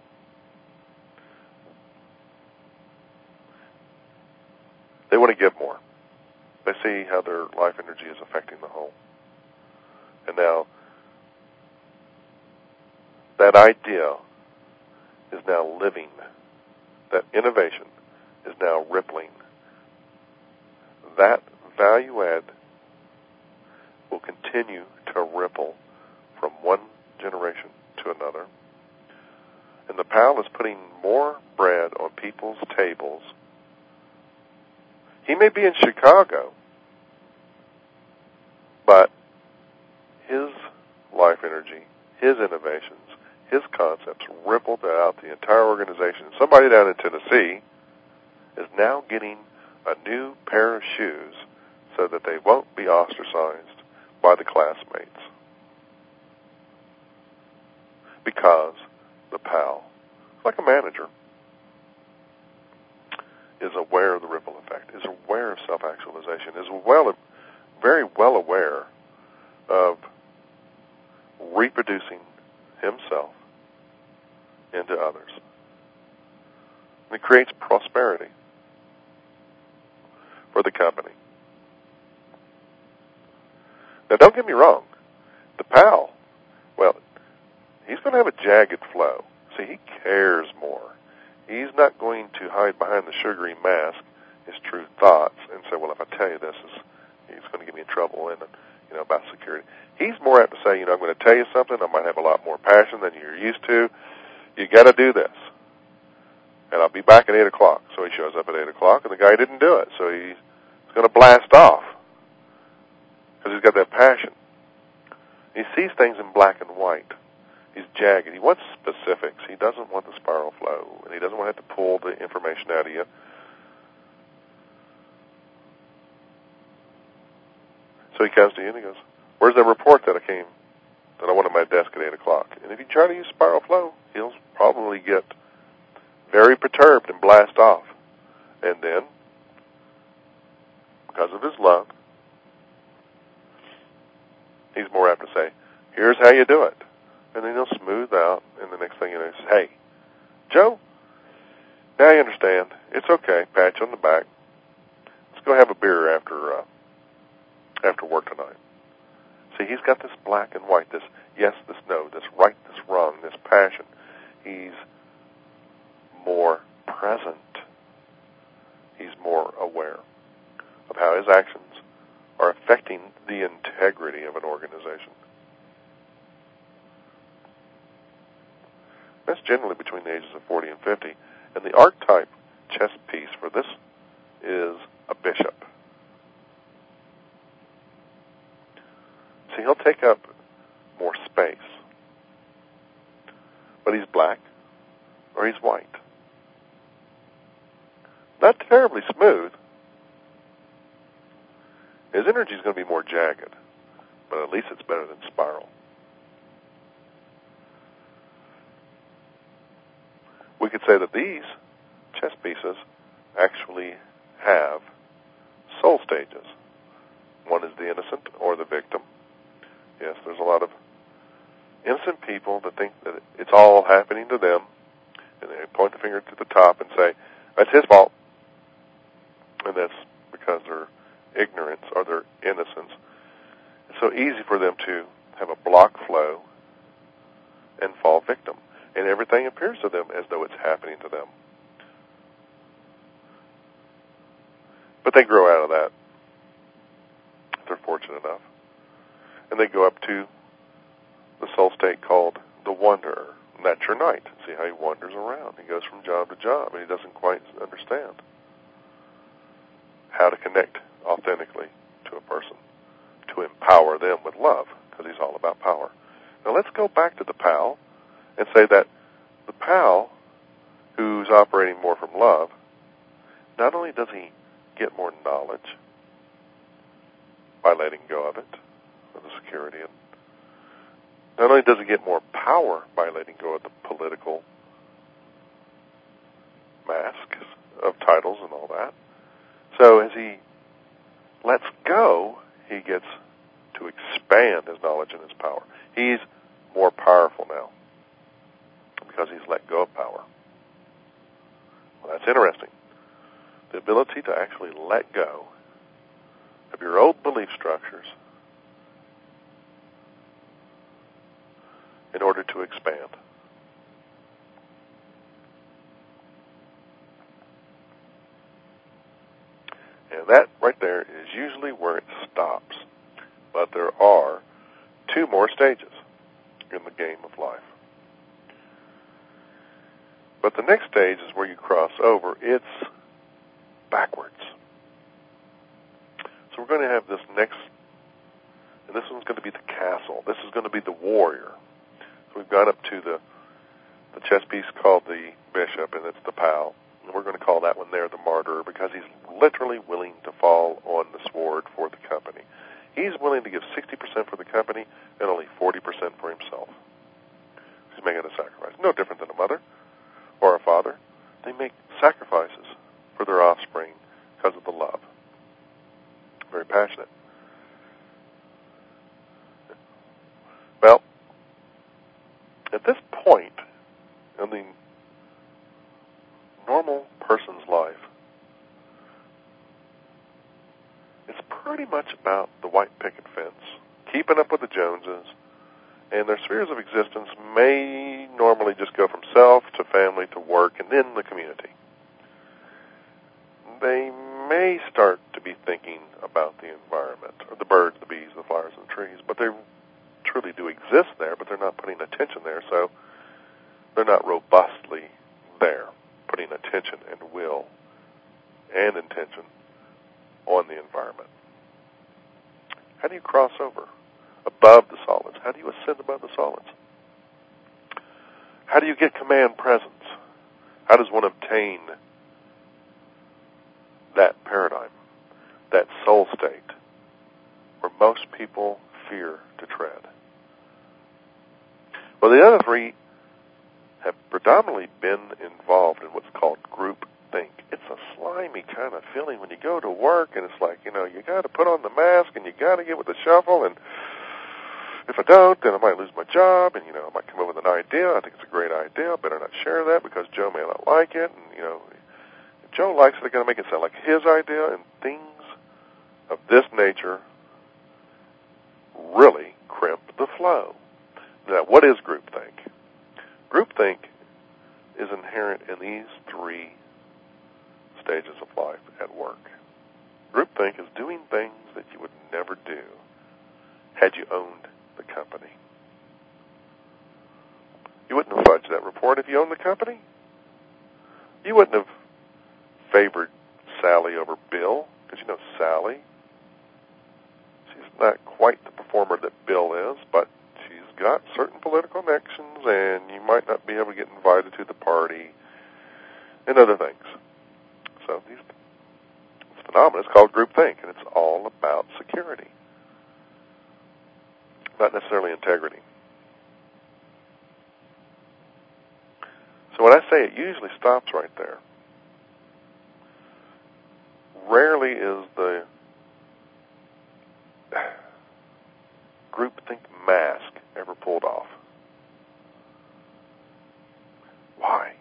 They want to give more. They see how their life energy is affecting the whole. And now, that idea is now living. That innovation is now rippling. That value add will continue to ripple from one generation to another. And the pal is putting more bread on people's tables. He may be in Chicago, but his life energy, his innovations, his concepts ripple throughout the entire organization. Somebody down in Tennessee is now getting a new pair of shoes so that they won't be ostracized by the classmates. Because the pal, like a manager, is aware of the ripple effect, is aware of self-actualization, is very well aware of reproducing himself into others. And it creates prosperity for the company. Now, don't get me wrong. The pal, well, he's going to have a jagged flow. See, he cares more. He's not going to hide behind the sugary mask his true thoughts and say, well, if I tell you this, it's going to get me in trouble and about security. He's more apt to say, I'm going to tell you something. I might have a lot more passion than you're used to. You got to do this. And I'll be back at 8 o'clock. So he shows up at 8 o'clock, and the guy didn't do it. So he's going to blast off because he's got that passion. He sees things in black and white. He's jagged. He wants specifics. He doesn't want the spiral flow, and he doesn't want to have to pull the information out of you. So he comes to you and he goes, where's the report that I want on my desk at 8 o'clock? And if you try to use spiral flow, he'll probably get very perturbed and blast off. And then, because of his love, he's more apt to say, here's how you do it. And then he'll smooth out, and the next thing you know, he says, hey, Joe, now you understand. It's okay. Pat you on the back. Let's go have a beer after work tonight. See, he's got this black and white, this yes, this no, this right, this wrong, this passion. He's more present. He's more aware of how his actions are affecting the integrity of an organization. That's generally between the ages of 40 and 50. And the archetype chess piece for this is a bishop. See, he'll take up more space. But he's black or he's white. Not terribly smooth. His energy is going to be more jagged, but at least it's better than spiral. We could say that these chess pieces actually have soul stages. One is the innocent or the victim. Yes, there's a lot of innocent people that think that it's all happening to them, and they point the finger to the top and say, that's his fault. And that's because their ignorance or their innocence. It's so easy for them to have a block flow and fall victim. And everything appears to them as though it's happening to them. But they grow out of that, if they're fortunate enough. And they go up to the soul state called the wanderer. And that's your knight. See how he wanders around. He goes from job to job, and he doesn't quite understand how to connect authentically to a person, to empower them with love, because he's all about power. Now let's go back to the pal and say that the pal, who's operating more from love, not only does he get more knowledge by letting go of it, of the security, and not only does he get more power by letting go of the political masks of titles and all that, so as he lets go, he gets to expand his knowledge and his power. He's more powerful now because he's let go of power. Well, that's interesting. The ability to actually let go of your old belief structures in order to expand. And that right there is usually where it stops. But there are 2 more stages in the game of life. But the next stage is where you cross over. It's backwards. So we're going to have this next, and this one's going to be the castle. This is going to be the warrior. So we've got up to the chess piece called the bishop, and it's the pal. And we're going to call that one there the martyr, because he's literally willing to fall on the sword for the company. He's willing to give 60% for the company and only 40% for himself. He's making a sacrifice. No different than a mother or a father. They make sacrifices for their offspring because of the love. Very passionate. Well, at this point in the normal person's life, it's pretty much about the white picket fence, keeping up with the Joneses, and their spheres of existence may normally just go from self to family to work and then the community. They may start to be thinking about the environment, or the birds, the bees, the flowers, and the trees, but they truly do exist there, but they're not putting attention there, so they're not robustly there, putting attention and will and intention on the environment. How do you cross over above the solids? How do you ascend above the solids? How do you get command presence? How does one obtain that paradigm, that soul state, where most people fear to tread? Well, the other 3 have predominantly been involved in what's called group think. It's a slimy kind of feeling when you go to work, and it's like, you got to put on the mask, and you got to get with the shuffle, and if I don't, then I might lose my job, and, I might come up with an idea. I think it's a great idea. I better not share that because Joe may not like it, and, if Joe likes it, they're going to make it sound like his idea, and things of this nature really crimp the flow. Now, what is groupthink? Groupthink is inherent in these 3 stages of life at work. Groupthink is doing things that you would never do had you owned the company. You wouldn't have fudged that report if you owned the company. You wouldn't have favored Sally over Bill, because Sally, she's not quite the performer that Bill is, but she's got certain political connections, and you might not be able to get invited to the party and other things. So this phenomenon is called groupthink, and it's all about security, not necessarily integrity. So when I say it usually stops right there, rarely is the pulled off. Why?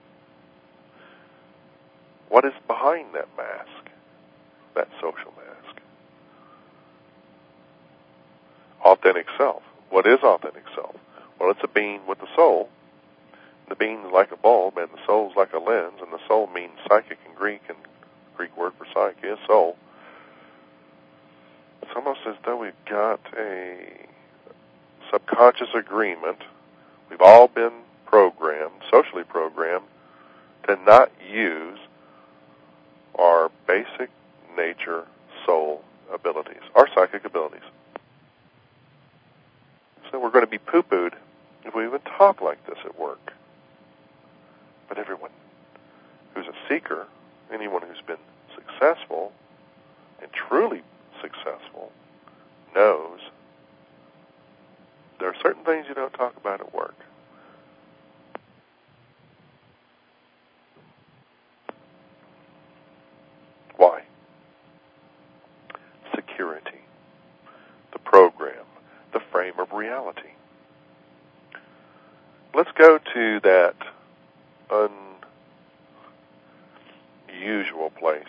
What is behind that mask, that social mask? Authentic self. What is authentic self? Well, it's a being with a soul. The being is like a bulb, and the soul is like a lens, and the soul means psychic in Greek, and the Greek word for psyche is soul. It's almost as though we've got a subconscious agreement. We've all been programmed, socially programmed, to not use our basic nature soul abilities, our psychic abilities. So we're going to be poo-pooed if we even talk like this at work. But everyone who's a seeker, anyone who's been successful and truly successful, knows there are certain things you don't talk about at work. Why? Security, the program, the frame of reality. Let's go to that unusual place.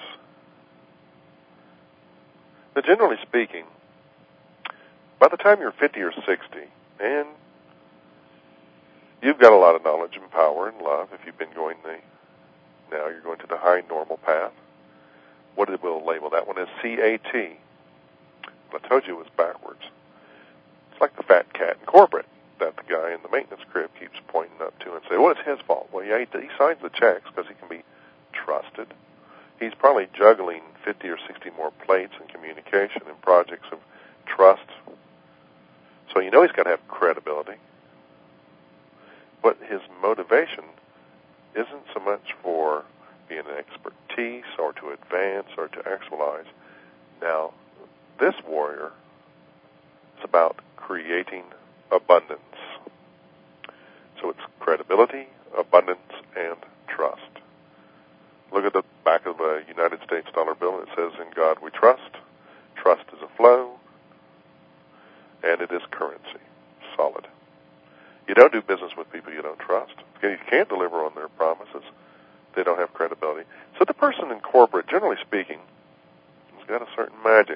Now, generally speaking, by the time you're 50 or 60, and you've got a lot of knowledge and power and love, if you've been going now you're going to the high normal path. What we'll label that one as CAT. I told you it was backwards. It's like the fat cat in corporate that the guy in the maintenance crib keeps pointing up to and say, well, it's his fault. Well, yeah, he signs the checks because he can be trusted. He's probably juggling 50 or 60 more plates in communication and projects of trust. So you know he's got to have credibility. But his motivation isn't so much for being an expertise or to advance or to actualize. Now, this warrior is about creating abundance. So it's credibility, abundance, and trust. Look at the back of a United States dollar bill. It says, "In God we trust." Trust is a flow, and it is currency, solid. You don't do business with people you don't trust. You can't deliver on their promises. They don't have credibility. So the person in corporate, generally speaking, has got a certain magic.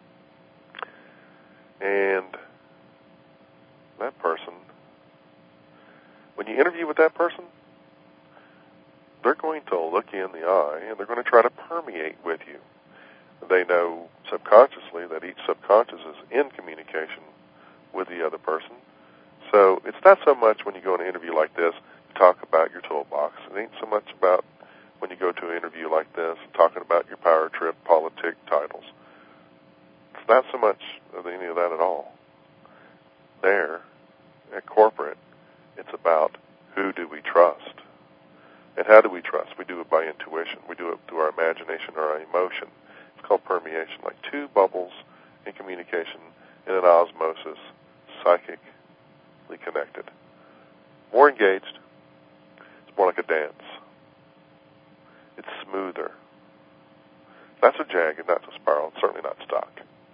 And that person, when you interview with that person, they're going to look you in the eye and they're going to try to permeate with you. They know subconsciously that each subconscious is in communication with the other person. So it's not so much when you go in an interview like this, talk about your toolbox. It ain't so much about when you go to an interview like this, talking about your power trip, politic titles. It's not so much of any of that at all. There, at corporate, it's about who do we trust. And how do we trust? We do it by intuition. We do it through our imagination or our emotion. It's called permeation, like two bubbles in communication in an osmosis, psychically connected. More engaged. It's more like a dance. It's smoother. Not so jagged, not so spiral, certainly not stuck.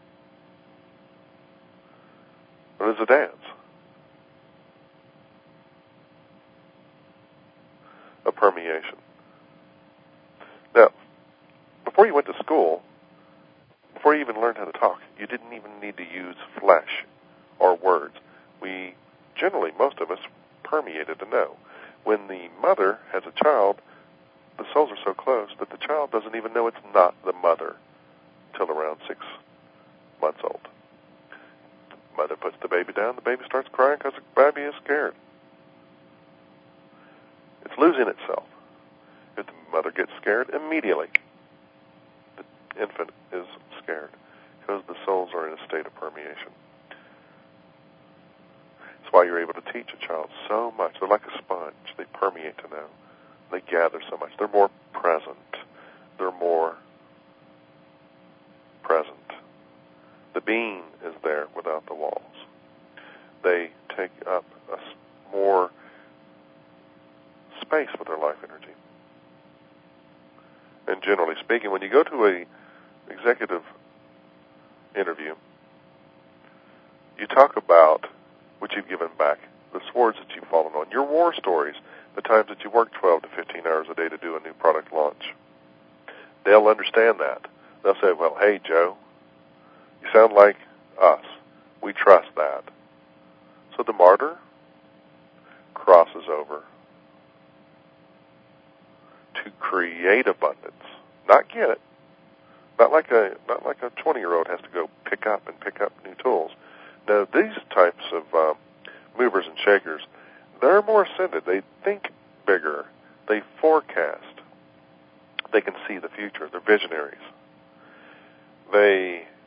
But it's a dance. A permeation. Now, before you went to school, before you even learned how to talk, you didn't even need to use flesh or words. We generally, most of us, permeated to know. When the mother has a child, the souls are so close that the child doesn't even know it's not the mother until around 6 months old. The mother puts the baby down, the baby starts crying because the baby is scared. It's losing itself. If the mother gets scared, immediately the infant is scared because the souls are in a state of permeation. That's why you're able to teach a child so much. They're like a sponge. They permeate to know. They gather so much. They're more present. They're more present. The being is there without the walls. They take up more space with their life energy. And generally speaking, when you go to a executive interview, you talk about, which you've given back, the swords that you've fallen on, your war stories, the times that you worked 12 to 15 hours a day to do a new product launch. They'll understand that. They'll say, well, hey, Joe, you sound like us. We trust that. So the martyr crosses over to create abundance, not get it. Not like a 20-year-old has to go pick up new tools. No, these types of movers and shakers, they're more ascended. They think bigger. They forecast. They can see the future. They're visionaries. They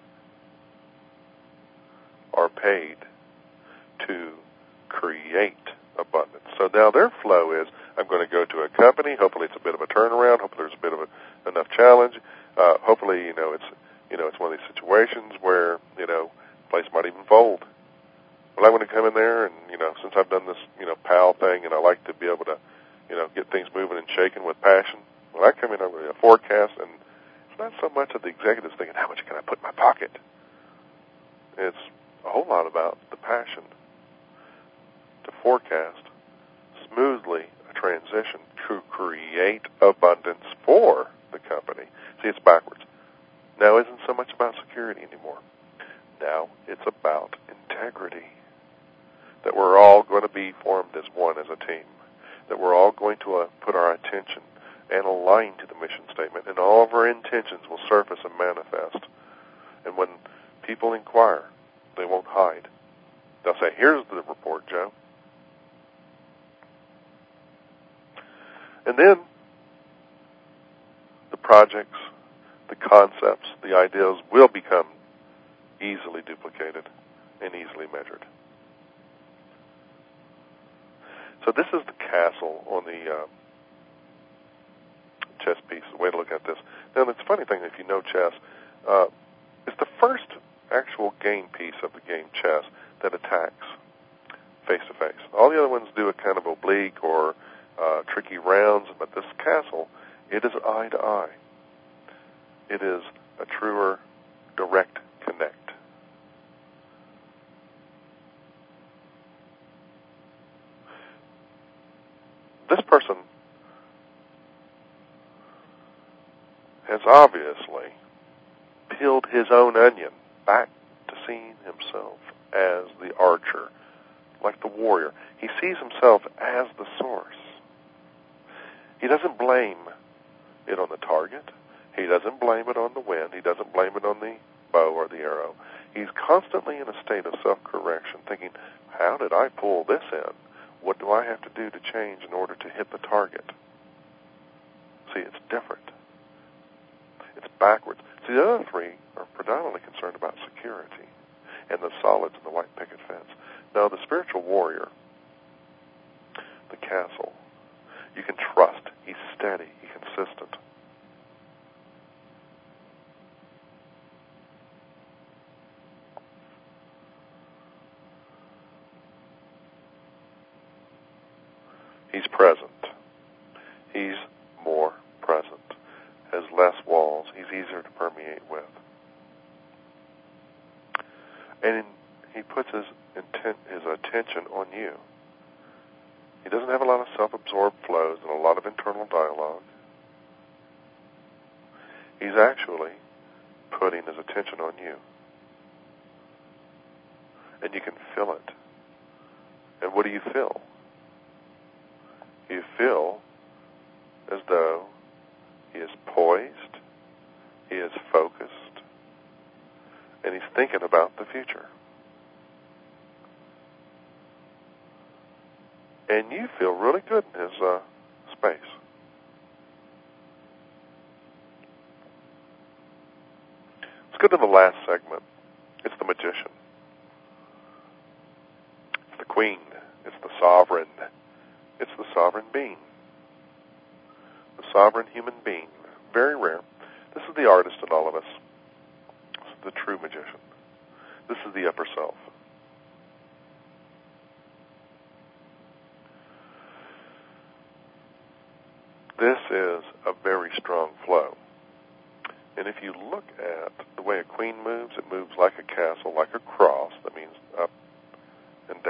are paid to create abundance. So now their flow is, I'm going to go to a company. Hopefully it's a bit of a turnaround. Hopefully there's a bit of enough challenge. Hopefully, it's one of these situations where, place might even fold. Well, I'm going to come in there and, since I've done this, PAL thing and I like to be able to, get things moving and shaking with passion, when I come in over a forecast, and it's not so much of the executives thinking, how much can I put in my pocket? It's a whole lot about the passion to forecast smoothly a transition to create abundance for the company. See, it's backwards. Now it isn't so much about security anymore. Now it's about integrity. That we're all going to be formed as one, as a team. That we're all going to put our attention and align to the mission statement, and all of our intentions will surface and manifest. And when people inquire, they won't hide. They'll say, here's the report, Joe. And then the projects, the concepts, the ideas will become easily duplicated and easily measured. So this is the castle on the chess piece, the way to look at this. Now, it's a funny thing, if you know chess, it's the first actual game piece of the game chess that attacks face-to-face. All the other ones do a kind of oblique or tricky rounds, but this castle, it is eye-to-eye. It is a truer, direct connect. This person has obviously peeled his own onion back to seeing himself as the archer, like the warrior. He sees himself as the source. He doesn't blame it on the target. He doesn't blame it on the wind. He doesn't blame it on the bow or the arrow. He's constantly in a state of self-correction, thinking, how did I pull this in? What do I have to do to change in order to hit the target? See, it's different. It's backwards. See, the other three are predominantly concerned about security and the solids and the white picket fence. Now, the spiritual warrior, the castle, you can trust. He's steady. He's consistent. He's present. He's more present. Has less walls. He's easier to permeate with. And he puts his attention on you. He doesn't have a lot of self-absorbed flows and a lot of internal dialogue. He's actually putting his attention on you. And you can feel it. And what do you feel? You feel as though he is poised, he is focused, and he's thinking about the future. And you feel really good in his space. Let's go to the last segment. It's the magician. It's the queen. It's the sovereign. It's the sovereign being. The sovereign human being. Very rare. This is the artist in all of us. This is the true magician. This is the upper self. This is a very strong flow. And if you look at the way a queen moves, it moves like a castle, like a cross. That means up and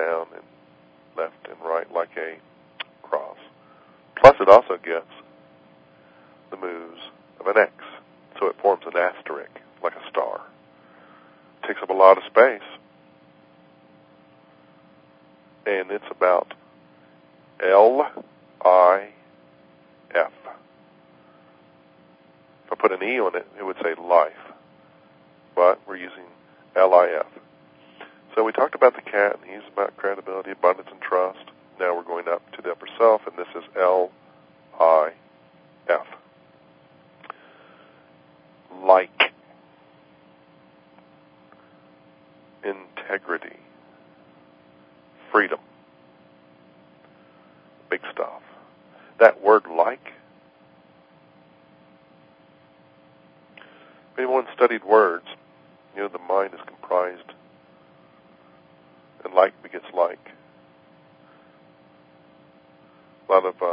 Plus, it also gets the moves of an X, so it forms an asterisk, like a star. It takes up a lot of space, and it's about LIF. If I put an E on it, it would say life, but we're using LIF. So we talked about the cat, and he's about credibility, abundance, and trust. Now we're going up to the upper self, and this is LIF. Like. Integrity. Freedom. Big stuff. That word like, if anyone studied words, you know the mind is comprised, and like begets like. A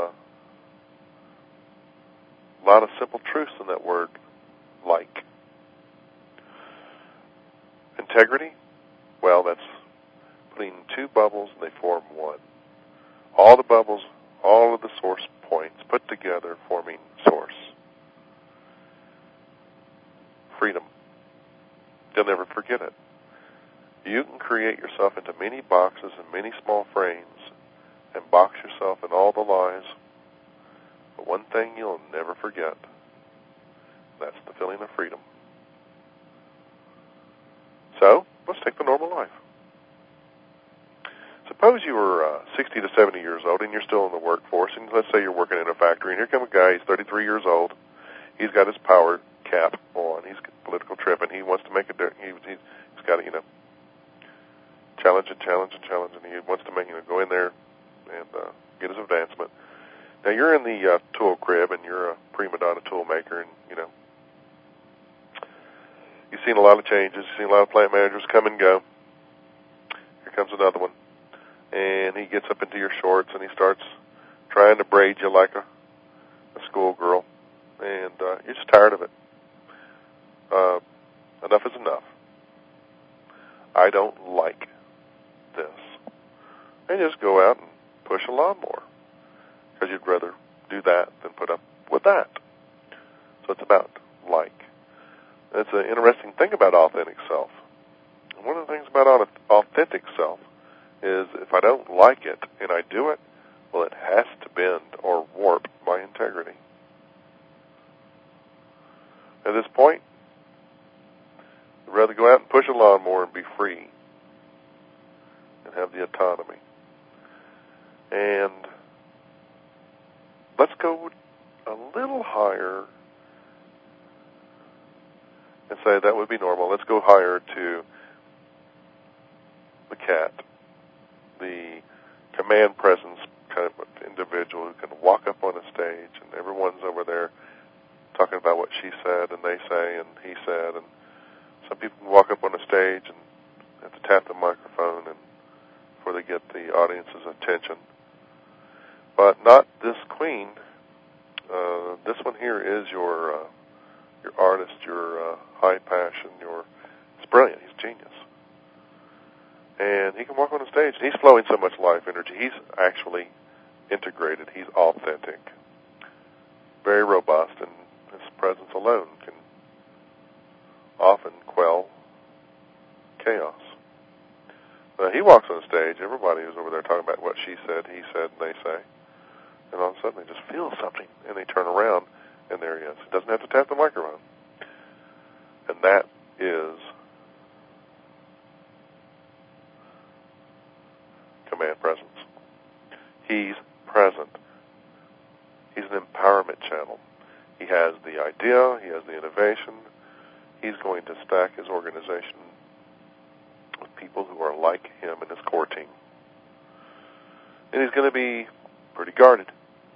lot of simple truths in that word, like. Integrity, well, that's putting two bubbles and they form one. All the bubbles, all of the source points put together forming source. Freedom. You'll never forget it. You can create yourself into many boxes and many small frames and box yourself in all the lies. But one thing you'll never forget, that's the feeling of freedom. So, let's take the normal life. Suppose you were 60 to 70 years old and you're still in the workforce, and let's say you're working in a factory, and here comes a guy, he's 33 years old, he's got his power cap on, he's got a political trip, and he wants to make a difference. He's got to, challenge, and he wants to make, go in there and get his advancement. Now, you're in the tool crib, and you're a prima donna tool maker, and, you've seen a lot of changes, you've seen a lot of plant managers come and go. Here comes another one. And he gets up into your shorts, and he starts trying to braid you like a schoolgirl. And you're just tired of it. Enough is enough. I don't like this. And you just go out and push a lawnmower, because you'd rather do that than put up with that. So it's about like. It's an interesting thing about authentic self. And one of the things about authentic self is if I don't like it and I do it, well, it has to bend or warp my integrity. At this point, I'd rather go out and push a lawnmower and be free and have the autonomy. And let's go a little higher and say that would be normal. Let's go higher to the cat, the command presence kind of individual who can walk up on a stage and everyone's over there talking about what she said and they say and he said, and some people can walk up on a stage and have to tap the microphone and before they get the audience's attention. But not this queen. This one here is your artist, your high passion, it's brilliant. He's genius. And he can walk on the stage, and he's flowing so much life energy. He's actually integrated. He's authentic. Very robust, and his presence alone can often quell chaos. He walks on the stage, everybody is over there talking about what she said, he said, and they say. And all of a sudden they just feel something, and they turn around, and there he is. He doesn't have to tap the microphone. And that is command presence. He's present. He's an empowerment channel. He has the idea. He has the innovation. He's going to stack his organization with people who are like him and his core team. And he's going to be pretty guarded.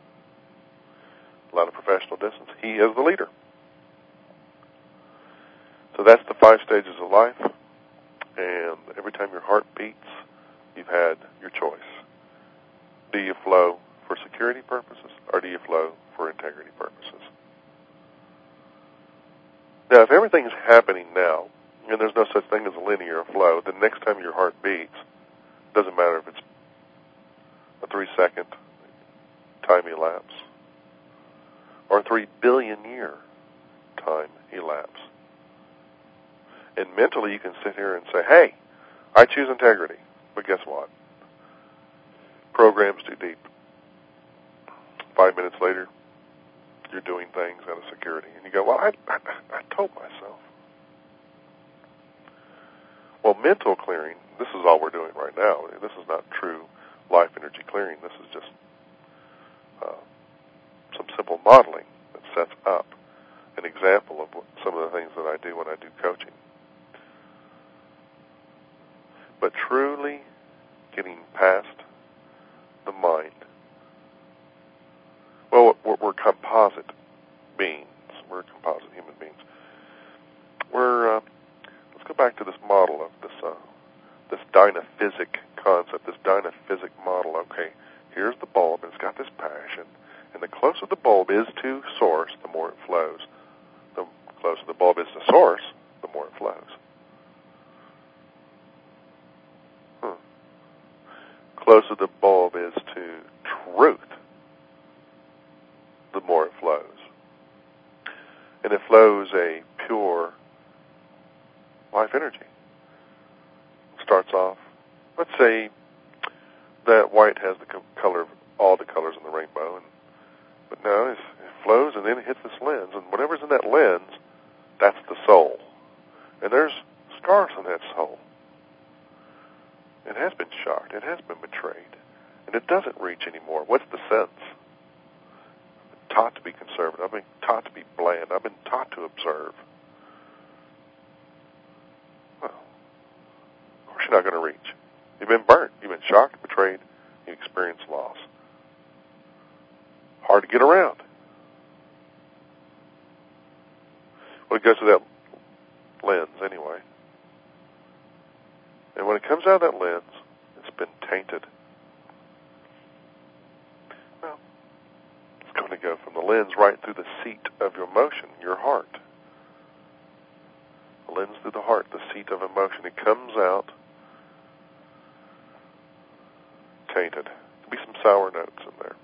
A lot of professional distance. He is the leader. So that's the 5 stages of life. And every time your heart beats, you've had your choice. Do you flow for security purposes, or do you flow for integrity purposes? Now, if everything's happening now, and there's no such thing as a linear flow, then next time your heart beats, doesn't matter if it's a 3-second time elapse or 3 billion year time elapse. And mentally you can sit here and say, hey, I choose integrity. But guess what? Program's too deep. 5 minutes later, you're doing things out of security. And you go, well, I told myself. Well, mental clearing, this is all we're doing right now. This is not true life energy clearing. This is just some simple modeling that sets up an example of some of the things that I do when I do coaching. But truly getting past the mind. Well, we're composite beings. We're composite human beings. Let's go back to this model of this dynaphysic concept, this dynaphysic model. Okay, here's the bulb, and it's got this passion. And the closer the bulb is to source, the more it flows. The closer the bulb is to source, the more it flows. Closer the bulb is to truth, the more it flows. And it flows a pure life energy. It starts off, let's say that white has the color of all the colors in the rainbow, but no, it flows and then it hits this lens, and whatever's in that lens, that's the soul. And there's scars on that soul. It has been shocked. It has been betrayed. And it doesn't reach anymore. What's the sense? I've been taught to be conservative. I've been taught to be bland. I've been taught to observe. Well, of course you're not going to reach. You've been burnt. You've been shocked, betrayed. You experience loss. Hard to get around. Well, it goes through that lens anyway. And when it comes out of that lens, it's been tainted. Well, it's going to go from the lens right through the seat of your emotion, your heart. The lens through the heart, the seat of emotion. It comes out tainted. There'll be some sour notes in there.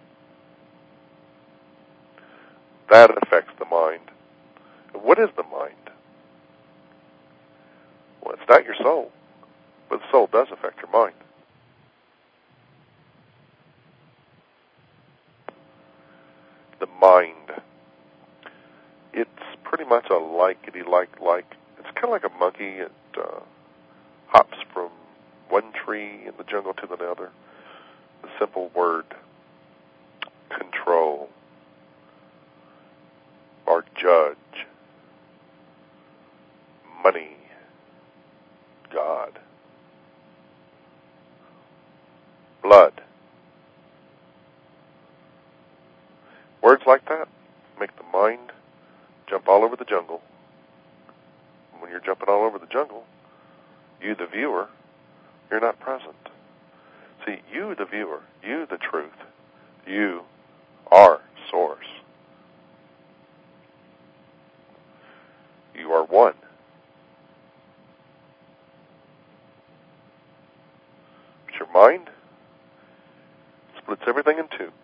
That affects the mind. And what is the mind? Well, it's not your soul. But the soul does affect your mind. The mind. It's pretty much a likety-like. It's kind of like a monkey. It hops from one tree in the jungle to another. The simple word, control, or judge, money, God, blood. Words like that make the mind jump all over the jungle. And when you're jumping all over the jungle, you, the viewer, you're not present. See, you, the viewer, you, the truth, you are source. You are one. But your mind splits everything in two.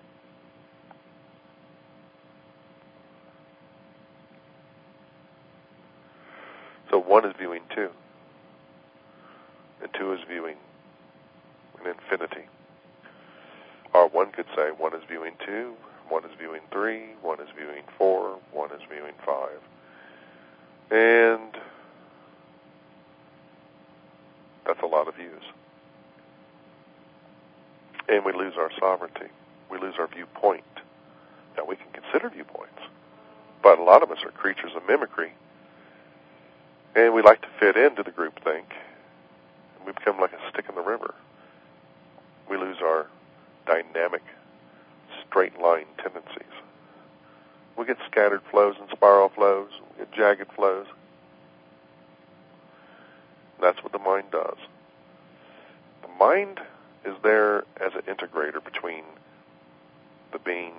So one is viewing two, and two is viewing an infinity. Or one could say one is viewing two, one is viewing three, one is viewing four, one is viewing five. And that's a lot of views. And we lose our sovereignty. We lose our viewpoint. Now, we can consider viewpoints, but a lot of us are creatures of mimicry, and we like to fit into the groupthink, and we become like a stick in the river. We lose our dynamic, straight-line tendencies. We get scattered flows and spiral flows. We get jagged flows. That's what the mind does. The mind is there as an integrator between the being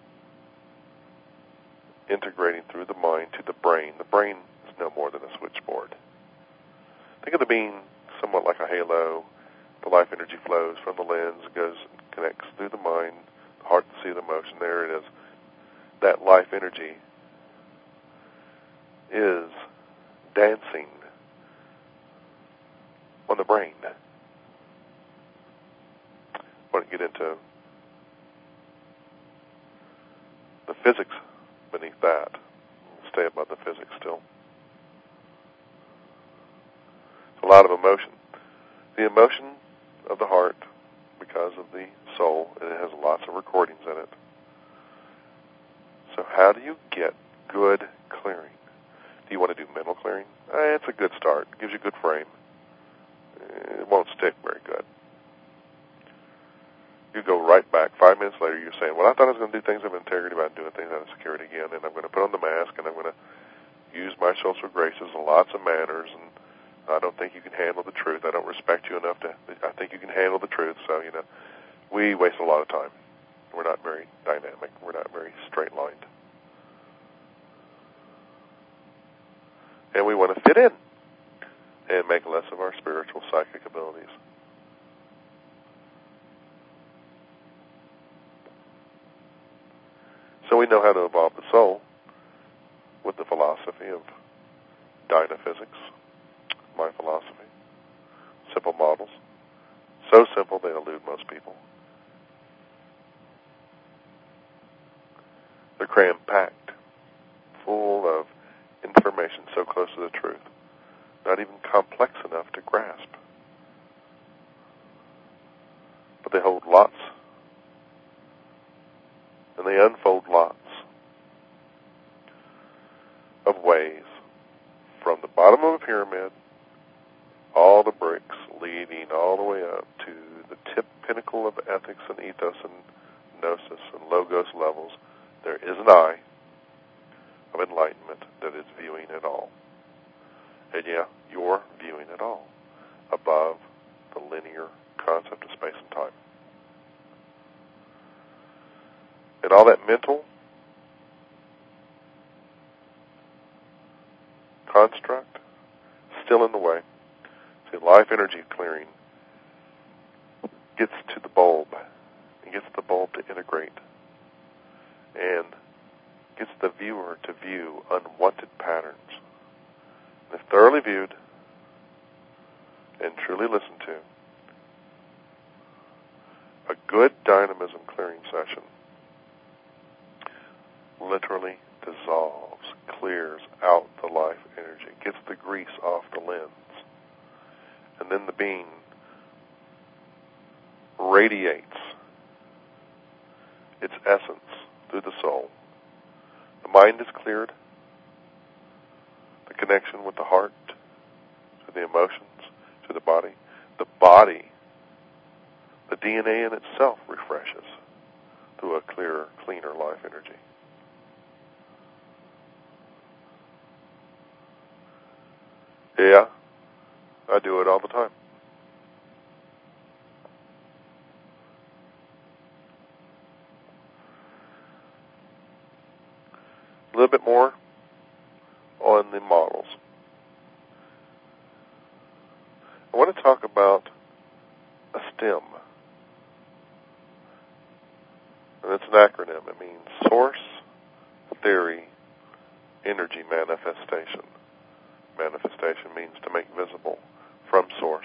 integrating through the mind to the brain. The brain is no more than a switchboard. Think of the being somewhat like a halo. The life energy flows from the lens, goes, connects through the mind, the heart, the seat of emotion. There it is. that life energy is dancing on the brain. I want to get into the physics beneath that. Stay above the physics still. It's a lot of emotion. The emotion of the heart, because of the soul, and it has lots of recordings in it. So how do you get good clearing? Do you want to do mental clearing? It's a good start. It gives you a good frame. It won't stick very good. You go right back. 5 minutes later, you're saying, well, I thought I was going to do things of integrity, but I'm doing things out of security again, and I'm going to put on the mask, and I'm going to use my social graces and lots of manners, and I don't think you can handle the truth. I don't respect you enough I think you can handle the truth. So, we waste a lot of time. We're not very dynamic. We're not very straight-lined. And we want to fit in and make less of our spiritual psychic abilities. So we know how to evolve the soul with the philosophy of dynaphysics, my philosophy. Simple models. So simple they elude most people. They're cram-packed, full of information so close to the truth, not even complex enough to grasp. But they hold lots, and they unfold lots of ways from the bottom of a pyramid, all the bricks leading all the way up to the tip pinnacle of ethics and ethos and gnosis and logos levels. There is an eye of enlightenment that is viewing it all. And yeah, you're viewing it all above the linear concept of space and time. And all that mental construct still in the way. See, life energy clearing gets to the bulb. It gets the bulb to integrate and gets the viewer to view unwanted patterns. And if thoroughly viewed and truly listened to, a good dynamism clearing session literally dissolves, clears out the life energy, gets the grease off the lens, and then the being radiates its essence through the soul. The mind is cleared, the connection with the heart, to the emotions, to the body. The body, the DNA in itself refreshes through a clearer, cleaner life energy. Yeah, I do it all the time. A little bit more on the models. I want to talk about a STEM. And it's an acronym. It means Source, Theory, Energy, Manifestation. Manifestation means to make visible from source.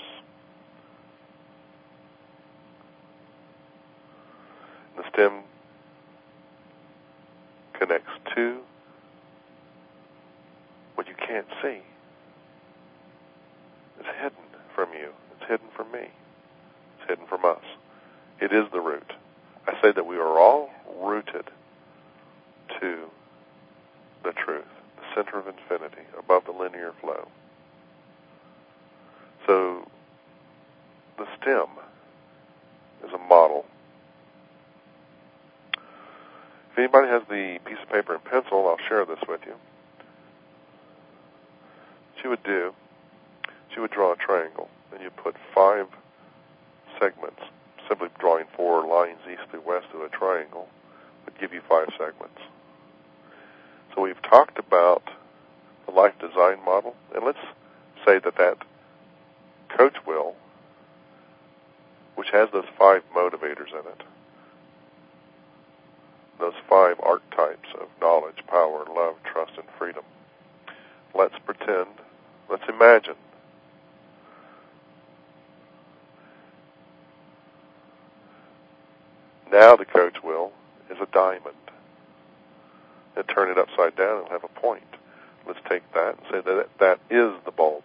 The STEM connects to what you can't see. It's hidden from you. It's hidden from me. It's hidden from us. It is the root. I say that we are all rooted to the truth, the center of infinity, above the linear flow. So the STEM is a model. If anybody has the piece of paper and pencil, I'll share this with you. She would draw a triangle, and you put 5 segments. Simply drawing 4 lines east through west of a triangle would give you 5 segments. So we've talked about the life design model, and let's say that coach wheel, which has those 5 motivators in it, those 5 archetypes of knowledge, power, love, trust, and freedom. Let's pretend, let's imagine now the coach wheel is a diamond. And turn it upside down and have a point. Let's take that and say that that is the bulb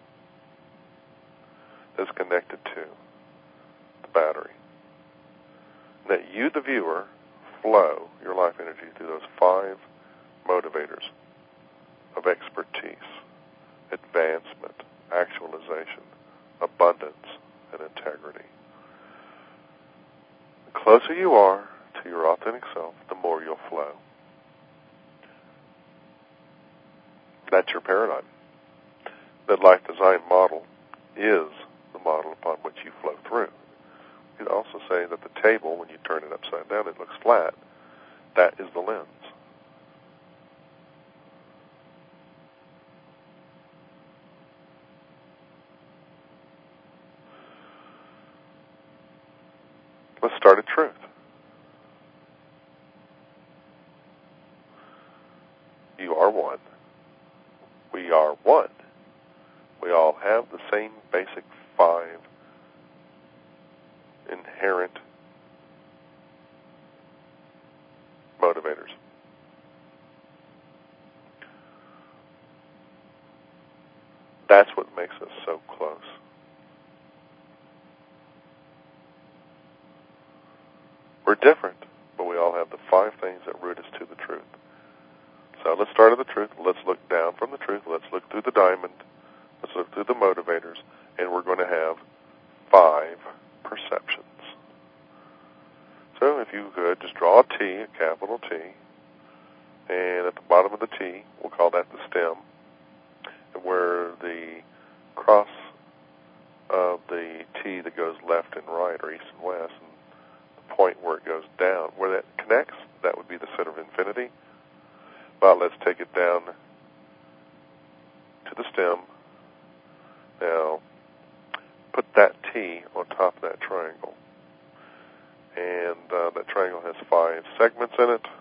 that's connected to the battery. And that you, the viewer, flow your life energy through those 5 motivators of expertise, advancement, actualization, abundance, and integrity. The closer you are to your authentic self, the more you'll flow. That's your paradigm. The life design model is the model upon which you flow through. You could also say that the table, when you turn it upside down, it looks flat. That is the lens. Let's start at truth. You are one. We are one. We all have the same basic 5 inherent motivators. That's what makes us so close. We're different, but we all have the 5 things that root us to the truth. So let's start at the truth. Let's look down from the truth. Let's look through the diamond. Let's look through the motivators. And we're going to have 5 perceptions. So if you could, just draw a T, a capital T. And at the bottom of the T, we'll call that the stem. And where the cross of the T that goes left and right, or east and west, and the point where it goes down, where that connects, that would be the center of infinity. Well, let's take it down to the stem. Now, put that T on top of that triangle. And that triangle has 5 segments in it.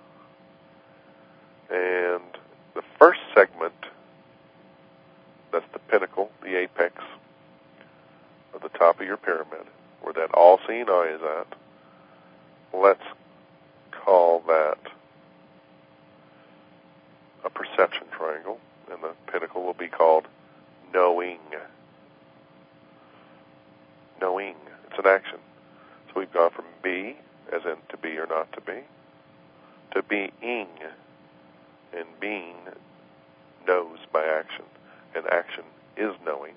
And the first segment, that's the pinnacle, the apex of the top of your pyramid, where that all-seeing eye is at. Let's call that a perception triangle, and the pinnacle will be called knowing. Knowing. It's an action. So we've gone from be, as in to be or not to be, to being. And being knows by action, and action is knowing.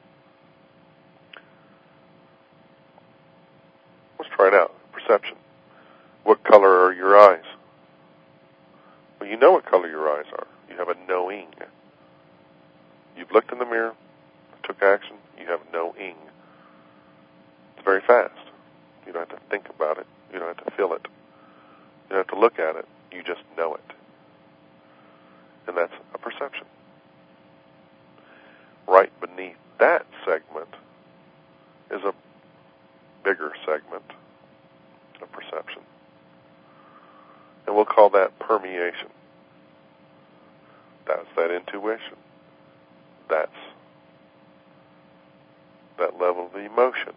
Let's try it out. Perception. What color are your eyes? Well, you know what color your eyes are. You have a knowing. You've looked in the mirror, took action, you have knowing. It's very fast. You don't have to think about it. You don't have to feel it. You don't have to look at it. You just know it. And that's a perception. Right beneath that segment is a bigger segment of perception. And we'll call that permeation. That's that intuition. That's that level of emotion.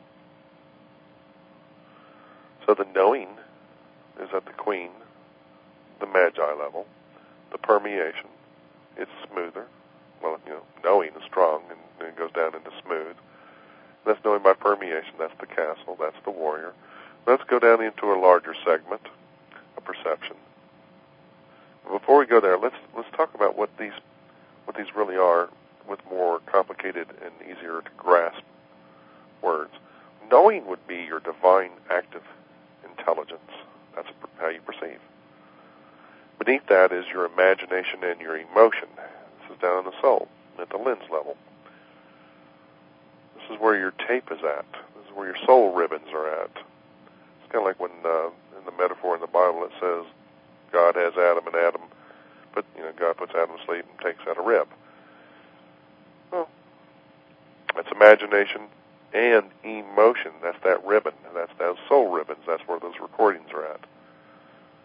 So the knowing is at the queen, the magi level. The permeation, it's smoother. Well, knowing is strong, and then it goes down into smooth. That's knowing by permeation. That's the castle. That's the warrior. Let's go down into a larger segment, a perception. But before we go there, let's talk about what these really are, with more complicated and easier to grasp words. Knowing would be your divine active intelligence. That's how you perceive. Beneath that is your imagination and your emotion. This is down in the soul, at the lens level. This is where your tape is at. This is where your soul ribbons are at. It's kind of like when, in the metaphor in the Bible, it says God has Adam, and Adam, God puts Adam to sleep and takes out a rib. Well, that's imagination and emotion. That's that ribbon. That's those soul ribbons. That's where those recordings are at.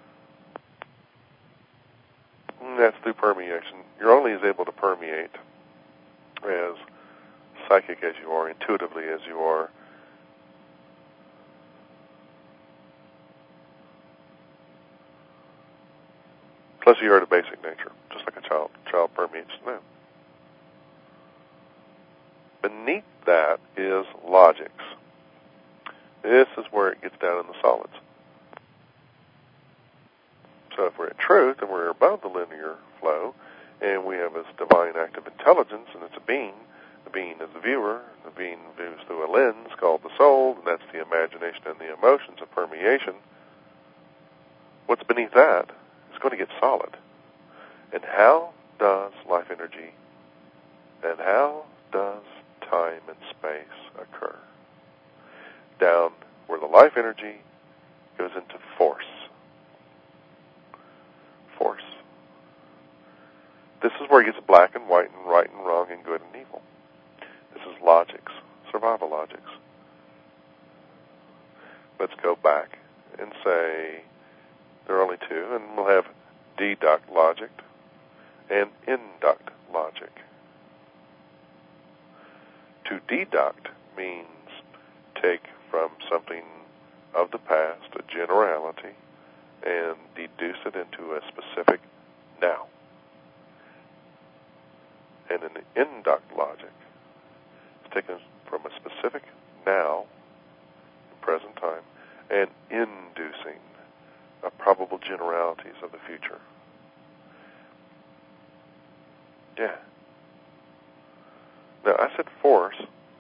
information, you're only as able to permeate as psychic as you are, intuitively as you are. Plus, you are at a basic nature, just like a child. A child permeates them. Beneath that is logics. This is where it gets down in the solids. So if we're at truth and we're above the linear flow, and we have this divine active intelligence, and it's a being, the being is the viewer, the being views through a lens called the soul, and that's the imagination and the emotions of permeation. What's beneath that is going to get solid. And how does life energy and how does time and space occur? Down where the life energy goes into force. Force. This is where it gets black and white and right and wrong and good and evil. This is logics, survival logics. Let's go back and say there are only two, and we'll have deduct logic and induct logic. To deduct means take from something of the past, a generality, and deduce it into a specific now. And in the induct logic, it's taken from a specific now, present time, and inducing probable generalities of the future. Yeah. Now, I said force,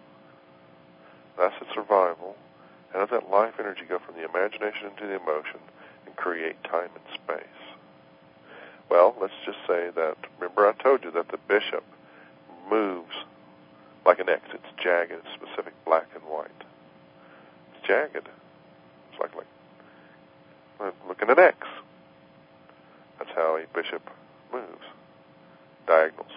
I said survival. How does that life energy go from the imagination into the emotion and create time and space? Well, let's just say that, remember I told you that the bishop moves like an X. It's jagged, it's specific, black and white. It's jagged. It's like look at an X. That's how a bishop moves. Diagonals.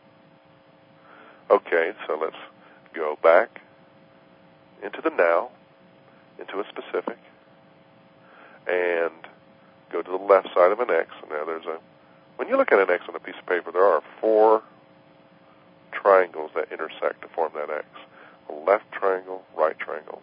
Okay, so let's go back into the now, into a specific, and go to the left side of an X. Now when you look at an X on a piece of paper, there are 4 triangles that intersect to form that X. A left triangle, right triangle.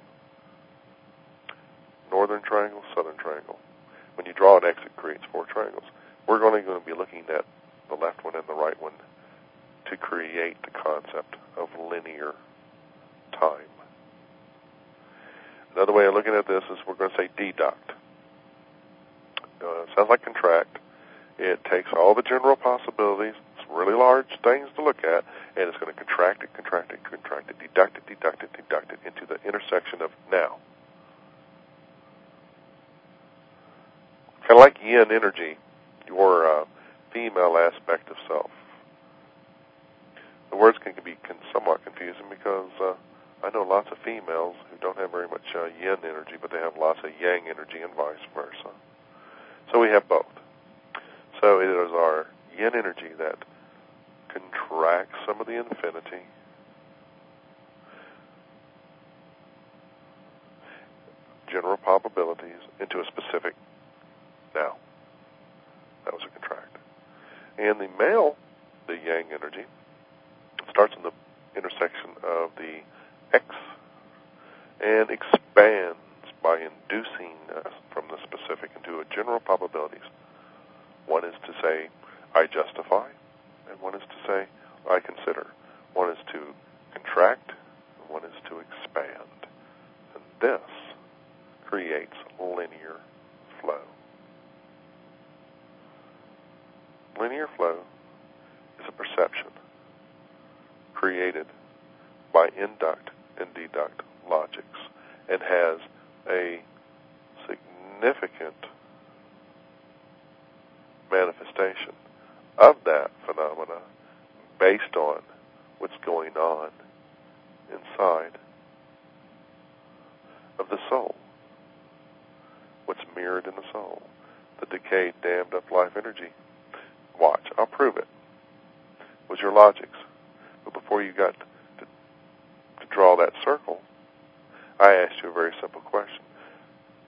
Northern triangle, southern triangle. When you draw an X, it creates 4 triangles. We're only going to be looking at the left one and the right one to create the concept of linear time. Another way of looking at this is we're going to say deduct. Sounds like contract. It takes all the general possibilities, it's really large things to look at, and it's going to contract it, deduct it into the intersection of now. Kind of like yin energy, your female aspect of self. The words can be somewhat confusing because I know lots of females who don't have very much yin energy, but they have lots of yang energy and vice versa. So we have both. So it is our yin energy that contracts some of the infinity, general probabilities, into a specific now. That was a contract. And the male, the yang energy, starts in the intersection of the X and expands by inducing from the specific into a general probabilities. One is to say, I justify, and one is to say, I consider. One is to contract, and one is to expand. And this creates linear flow. Linear flow is a perception created by induct and deduct logics and has a significant manifestation of that phenomena based on what's going on inside of the soul, what's mirrored in the soul, the decayed, dammed up life energy. Watch, I'll prove it. Was your logics. But before you got to draw that circle, I asked you a very simple question.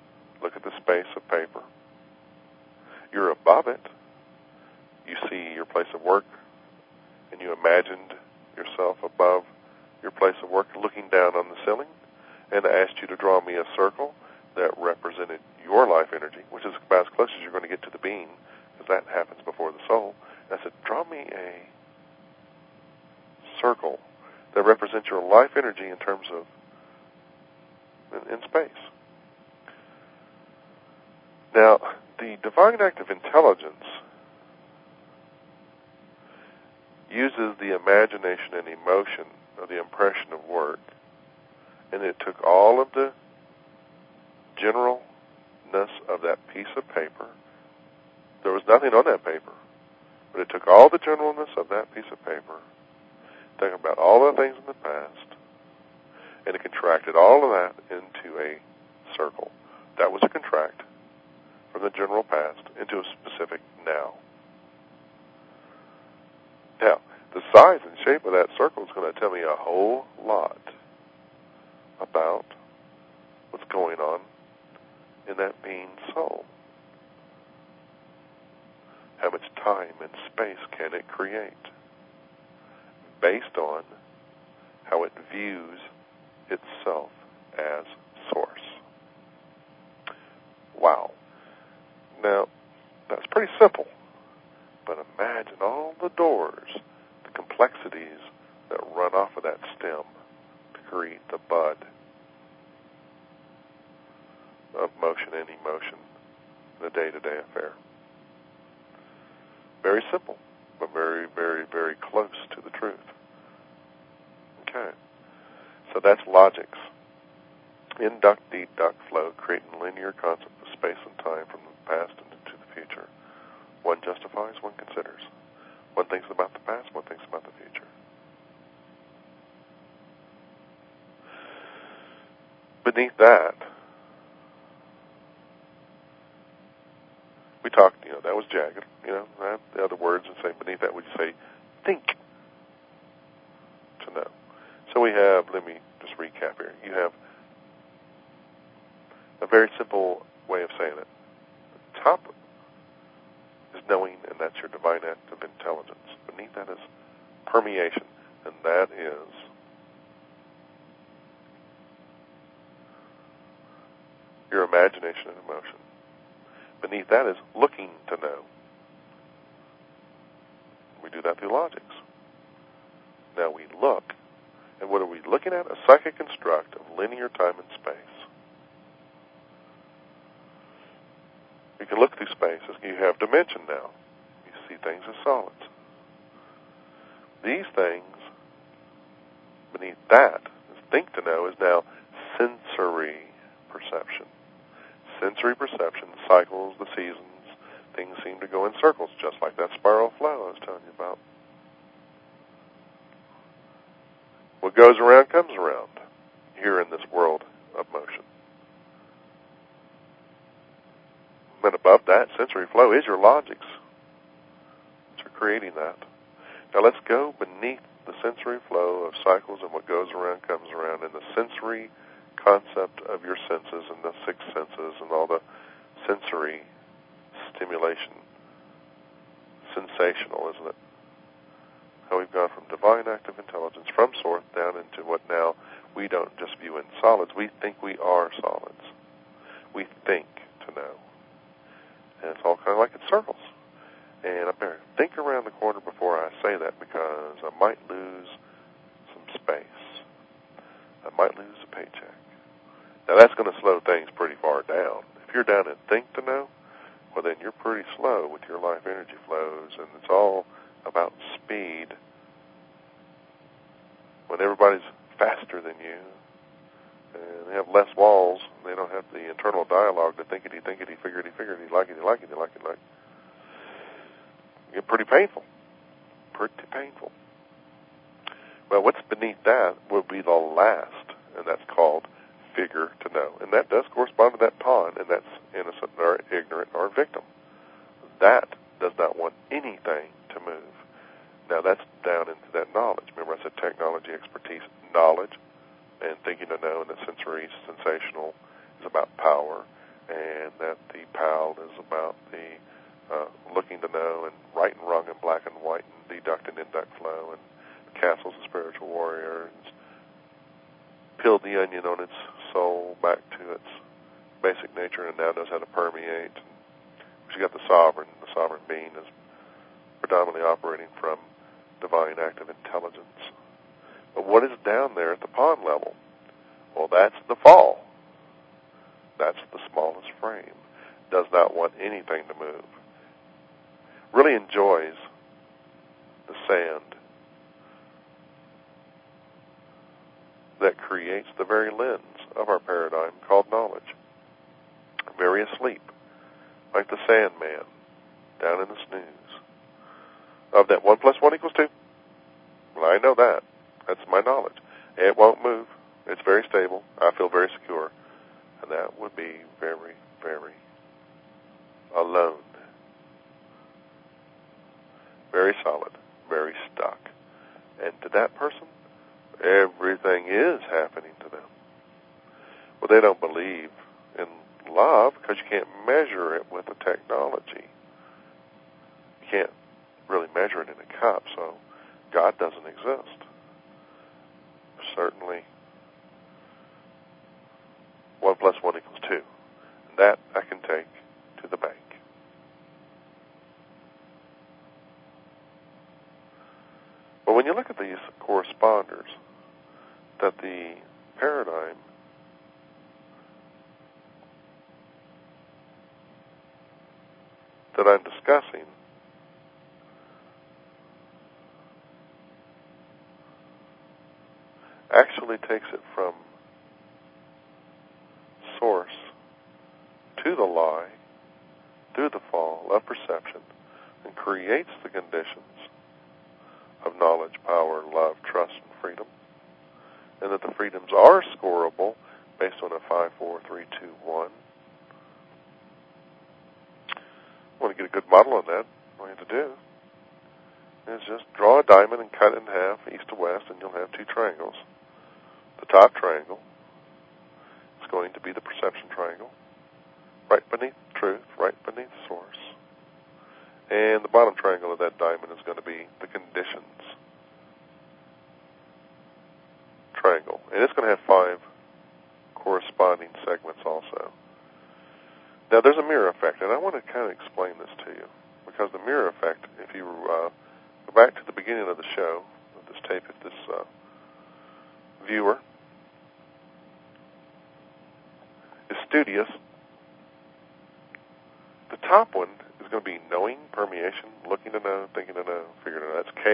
Look at the space of paper. You're above it. You see your place of work and you imagined yourself above your place of work looking down on the ceiling, and I asked you to draw me a circle that represented your life energy, which is about as close as you're going to get to the being, because that happens before the soul. And I said, draw me a circle that represents your life energy in terms of in space. Now, the divine active intelligence uses the imagination and emotion of the impression of work, and it took all of the generalness of that piece of paper. There was nothing on that paper, but it took all the generalness of that piece of paper, thinking about all the things in the past, and it contracted all of that into a circle. That was a contract from the general past into a specific now. Now, the size and shape of that circle is going to tell me a whole lot about what's going on in that being's soul. How much time and space can it create based on how it views itself as source? Wow. Now, that's pretty simple, but imagine all the doors, the complexities that run off of that stem to create the bud of motion and emotion in a day-to-day affair. Very simple, but very, very, very close to the truth. Okay. So that's logics. Induct, deduct, flow, creating linear concept of space and time from the past into the future. One justifies, one considers. One thinks about the past, one thinks about the future. Beneath that, we talked, that was jagged. The other words and say beneath that, would you say, think to know. So we have, let me just recap here. You have a very simple way of saying it. Top is knowing, and that's your divine act of intelligence. Beneath that is permeation, and that is your imagination and emotion. Beneath that is looking to know. We do that through logics. Now we look, and what are we looking at? A psychic construct of linear time and space. You can look through space. You have dimension now. You see things as solids. These things, beneath that, think to know, is now sensory perception. Sensory perception, the cycles, the seasons, things seem to go in circles, just like that spiral flow I was telling you about. What goes around comes around here in this world of motion. And above that, sensory flow is your logics. You're creating that. Now let's go beneath the sensory flow of cycles and what goes around comes around, and the sensory concept of your senses and the six senses and all the sensory stimulation. Sensational, isn't it? How we've gone from divine active intelligence, from source, down into what now we don't just view in solids. We think we are solids. We think to know. And it's all kind of like in circles. And I better think around the corner before I say that, because I might lose some space. I might lose a paycheck. Now that's going to slow things pretty far down. If you're down in think to know, well then you're pretty slow with your life energy flows, and it's all about speed. When everybody's faster than you, and they have less walls, they don't have the internal dialogue, the thinkity, figurity, like it. You get pretty painful. Pretty painful. Well, what's beneath that will be the last, and that's called figure to know. And that does correspond to that pawn, and that's innocent or ignorant or victim. That does not want anything to move. Now that's down into that knowledge. Remember I said technology, expertise, knowledge, and thinking to know, and the sensory, sensational is about power, and that the PAL is about the looking to know, and right and wrong and black and white and now knows how to permeate. She's got the sovereign. The sovereign being is predominantly operating from divine active intelligence. But what is down there at the pond level? Well, that's the fall. That's the smallest frame. Does not want anything to move. Really enjoys the sand that creates the very lens of our paradigm called knowledge. Very asleep, like the Sandman down in the snooze of that 1 + 1 = 2. Well, I know that. That's my knowledge. It won't move. It's very stable. I feel very secure. And that would be very, very alone. Very solid. Very stuck. And to that person, everything is happening to them. Well, they don't believe in love because you can't measure it with a technology. You can't really measure it in a cup, so God doesn't exist. Certainly, 1 + 1 = 2. And that I can take to the bank. But when you look at these corresponders, that the paradigm that I'm discussing actually takes it from source to the lie, through the fall of perception, and creates the conditions of knowledge, power, love, trust, and freedom, and that the freedoms are scoreable based on a 5, 4, 3, 2, 1. Want to get a good model on that? All you have to do is just draw a diamond and cut it in half, east to west, and you'll have 2 triangles. The top triangle is going to be the perception triangle, right beneath truth, right beneath source. And the bottom triangle of that diamond is going to be the conditions triangle. And it's going to have 5 corresponding segments also. Now, there's a mirror effect, and I want to kind of explain this to you, because the mirror effect, if you go back to the beginning of the show, of this tape, if this viewer is studious, the top one is going to be knowing, permeation, looking to know, thinking to know, figuring to know. That's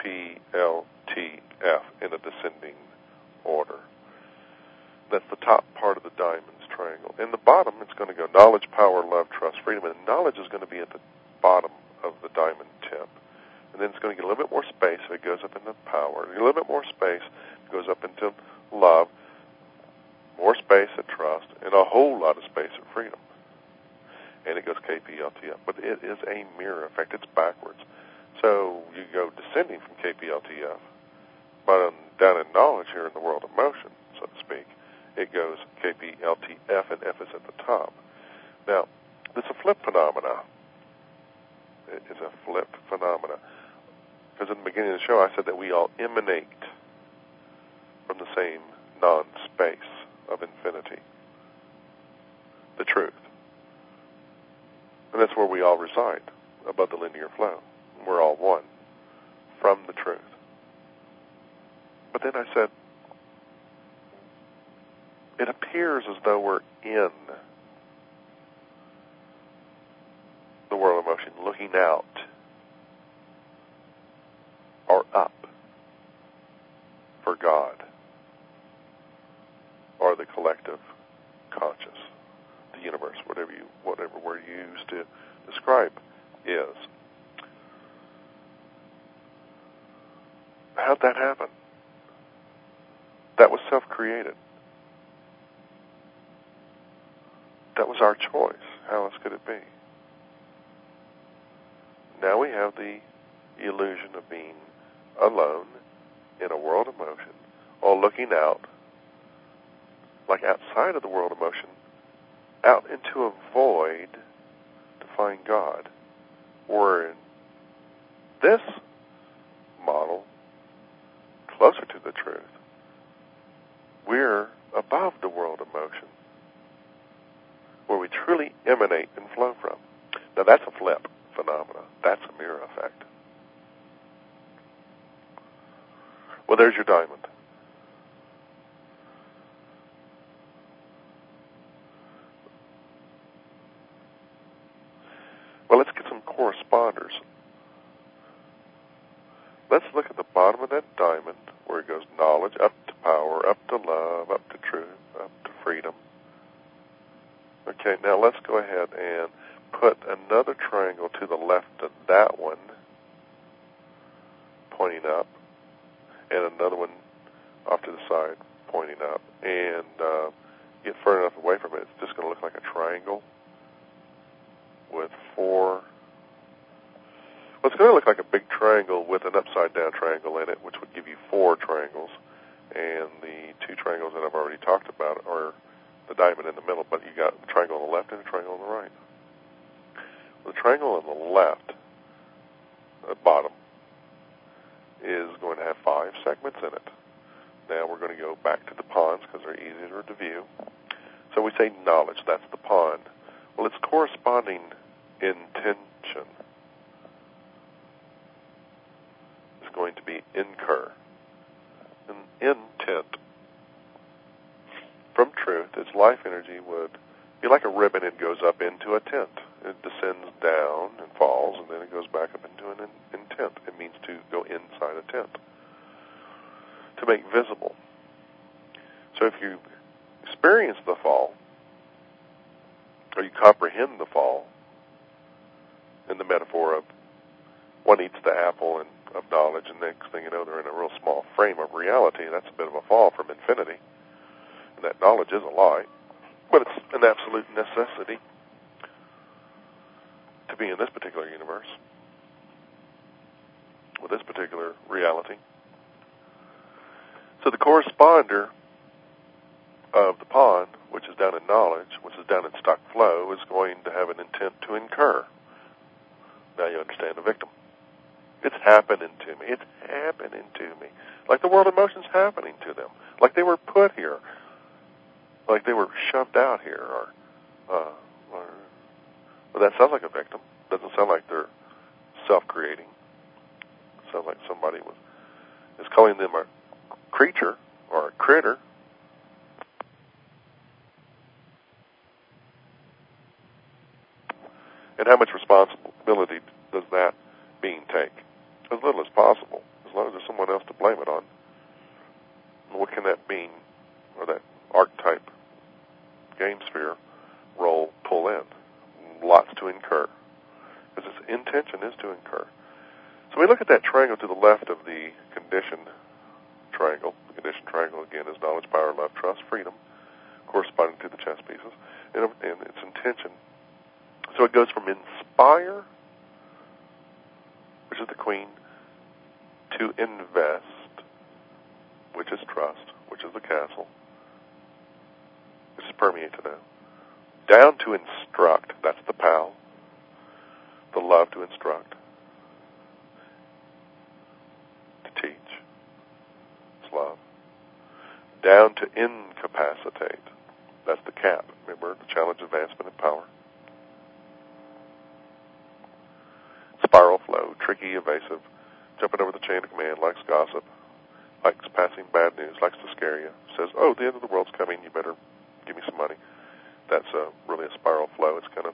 KPLTF in a descending order. That's the top part of the diamond's triangle. In the bottom, it's going to go knowledge, power, love, trust, freedom. And knowledge is going to be at the bottom of the diamond tip. And then it's going to get a little bit more space if it goes up into power. A little bit more space it goes up into love, more space at trust, and a whole lot of space at freedom. And it goes KPLTF. But it is a mirror effect. It's backwards. So you go descending from KPLTF, but down in knowledge here in the world of motion, so to speak, it goes KPLTF, and F is at the top. Now, it's a flip phenomena. It is a flip phenomena. Because in the beginning of the show, I said that we all emanate from the same non-space of infinity, the truth. And that's where we all reside, above the linear flow. We're all one from the truth. But then I said, it appears as though we're in the world of motion, looking out or up for God or the collective conscious, the universe, whatever word you use to describe is. How'd that happen? That was self-created. That was our choice. How else could it be? Now we have the illusion of being alone in a world of motion, or looking out, like outside of the world of motion, out into a void to find God. Or in this model, closer to the truth, we're above the world of motion. where we truly emanate and flow from. Now that's a flip phenomena. That's a mirror effect. Well, there's your diamond. Well, let's get some corresponders. Let's look at the bottom of that diamond where it goes knowledge, up to power, up to love, up to truth, up to freedom. Okay, now let's go ahead and put another triangle to the left of that one, pointing up, and another one off to the side, pointing up, and get far enough away from it. It's just going to look like a triangle with four. Well, it's going to look like a big triangle with an upside-down triangle in it, which would give you four triangles. And the two triangles that I've already talked about are the diamond in the middle, but you got a triangle on the left and a triangle on the right. The triangle on the left, the bottom, is going to have 5 segments in it. Now we're going to go back to the pawns because they're easier to view. So we say knowledge, that's the pawn. Well, its corresponding intention is going to be incur. An intent from truth, its life energy would be like a ribbon. It goes up into a tent. It descends down and falls, and then it goes back up into an intent. It means to go inside a tent, to make visible. So if you experience the fall, or you comprehend the fall, in the metaphor of one eats the apple and of knowledge, and next thing you know, they're in a real small frame of reality. That's a bit of a fall from infinity. And that knowledge is a lie, but it's an absolute necessity to be in this particular universe, with this particular reality. So the corresponder of the pawn, which is down in knowledge, which is down in stock flow, is going to have an intent to incur. Now you understand the victim. It's happening to me. It's happening to me. Like the world of motion's happening to them. Like they were put here. Like they were shoved out here. Well, that sounds like a victim. Doesn't sound like they're self-creating. It sounds like somebody is calling them a creature or a critter. And how much responsibility does that being take? As little as possible, as long as there's someone else to blame it on. What can that being, or that archetype game sphere role pull in? Lots to incur, because its intention is to incur. So we look at that triangle to the left of the conditioned triangle. The conditioned triangle, again, is knowledge, power, love, trust, freedom, corresponding to the chess pieces, and its intention. So it goes from inspire, which is the queen, to invest, which is trust, which is the castle, which is permeate to now, down to instruct, that's the pal, the love to instruct, to teach, it's love, down to incapacitate, that's the cap, remember, the challenge, advancement, and power. Spiral flow, tricky, evasive, jumping over the chain of command, likes gossip, likes passing bad news, likes to scare you, says, oh, the end of the world's coming, you better give me some money. That's really a spiral flow. It's kind of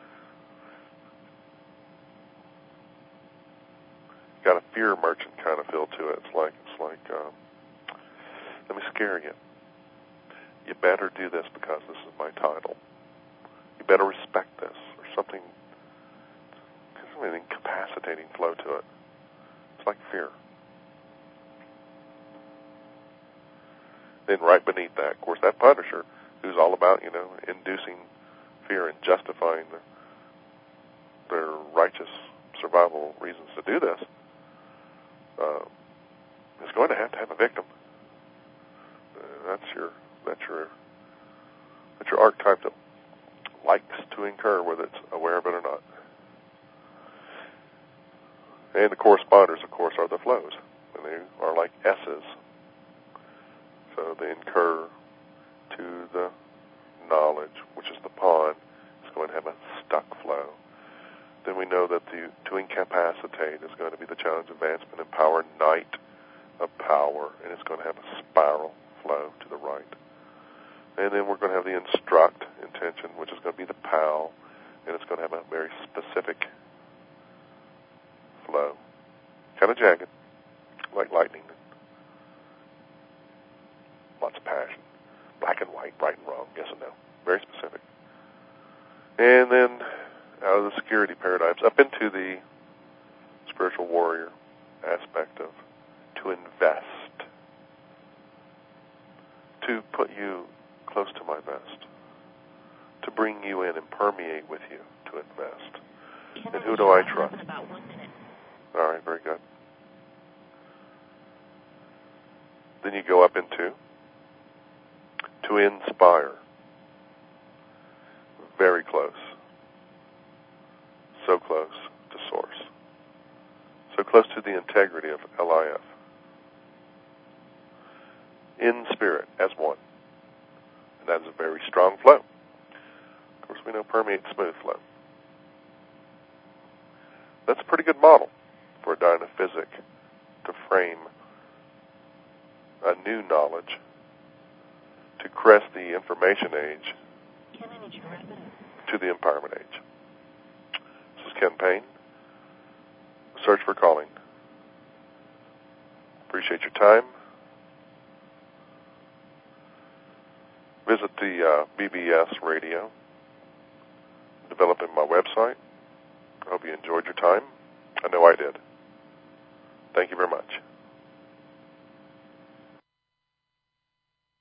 got a fear merchant kind of feel to it. It's like let me scare you. You better do this because this is my title. You better respect this, or something. There's an incapacitating flow to it. It's like fear. Then right beneath that, of course, that Punisher, who's all about, inducing fear and justifying their righteous survival reasons to do this, is going to have a victim. That's your archetype that likes to incur, whether it's aware of it or not. And the corresponders, of course, are the flows, and they are like S's. So they incur to the knowledge, which is the pawn, going to have a stuck flow. Then we know that the to incapacitate is going to be the challenge advancement in power, night of power, and it's going to have a spiral flow to the right. And then we're going to have the instruct intention, which is going to be the PAL, and it's going to have a very specific flow. Kind of jagged, like lightning. Lots of passion. Black and white, right and wrong, yes and no. Very specific. And then out of the security paradigms up into the spiritual warrior aspect of to invest, to put you close to my best, to bring you in and permeate with you, to invest. And who do I trust? All right, very good. Then you go up into to inspire. Very close. So close to source. So close to the integrity of LIF. In spirit, as one. And that is a very strong flow. Of course, we know permeate smooth flow. That's a pretty good model for a dynaphysic to frame a new knowledge to crest the information age to the empowerment age. This is Ken Payne. Search for Calling. Appreciate your time. Visit the BBS radio. Developing my website. I hope you enjoyed your time. I know I did. Thank you very much.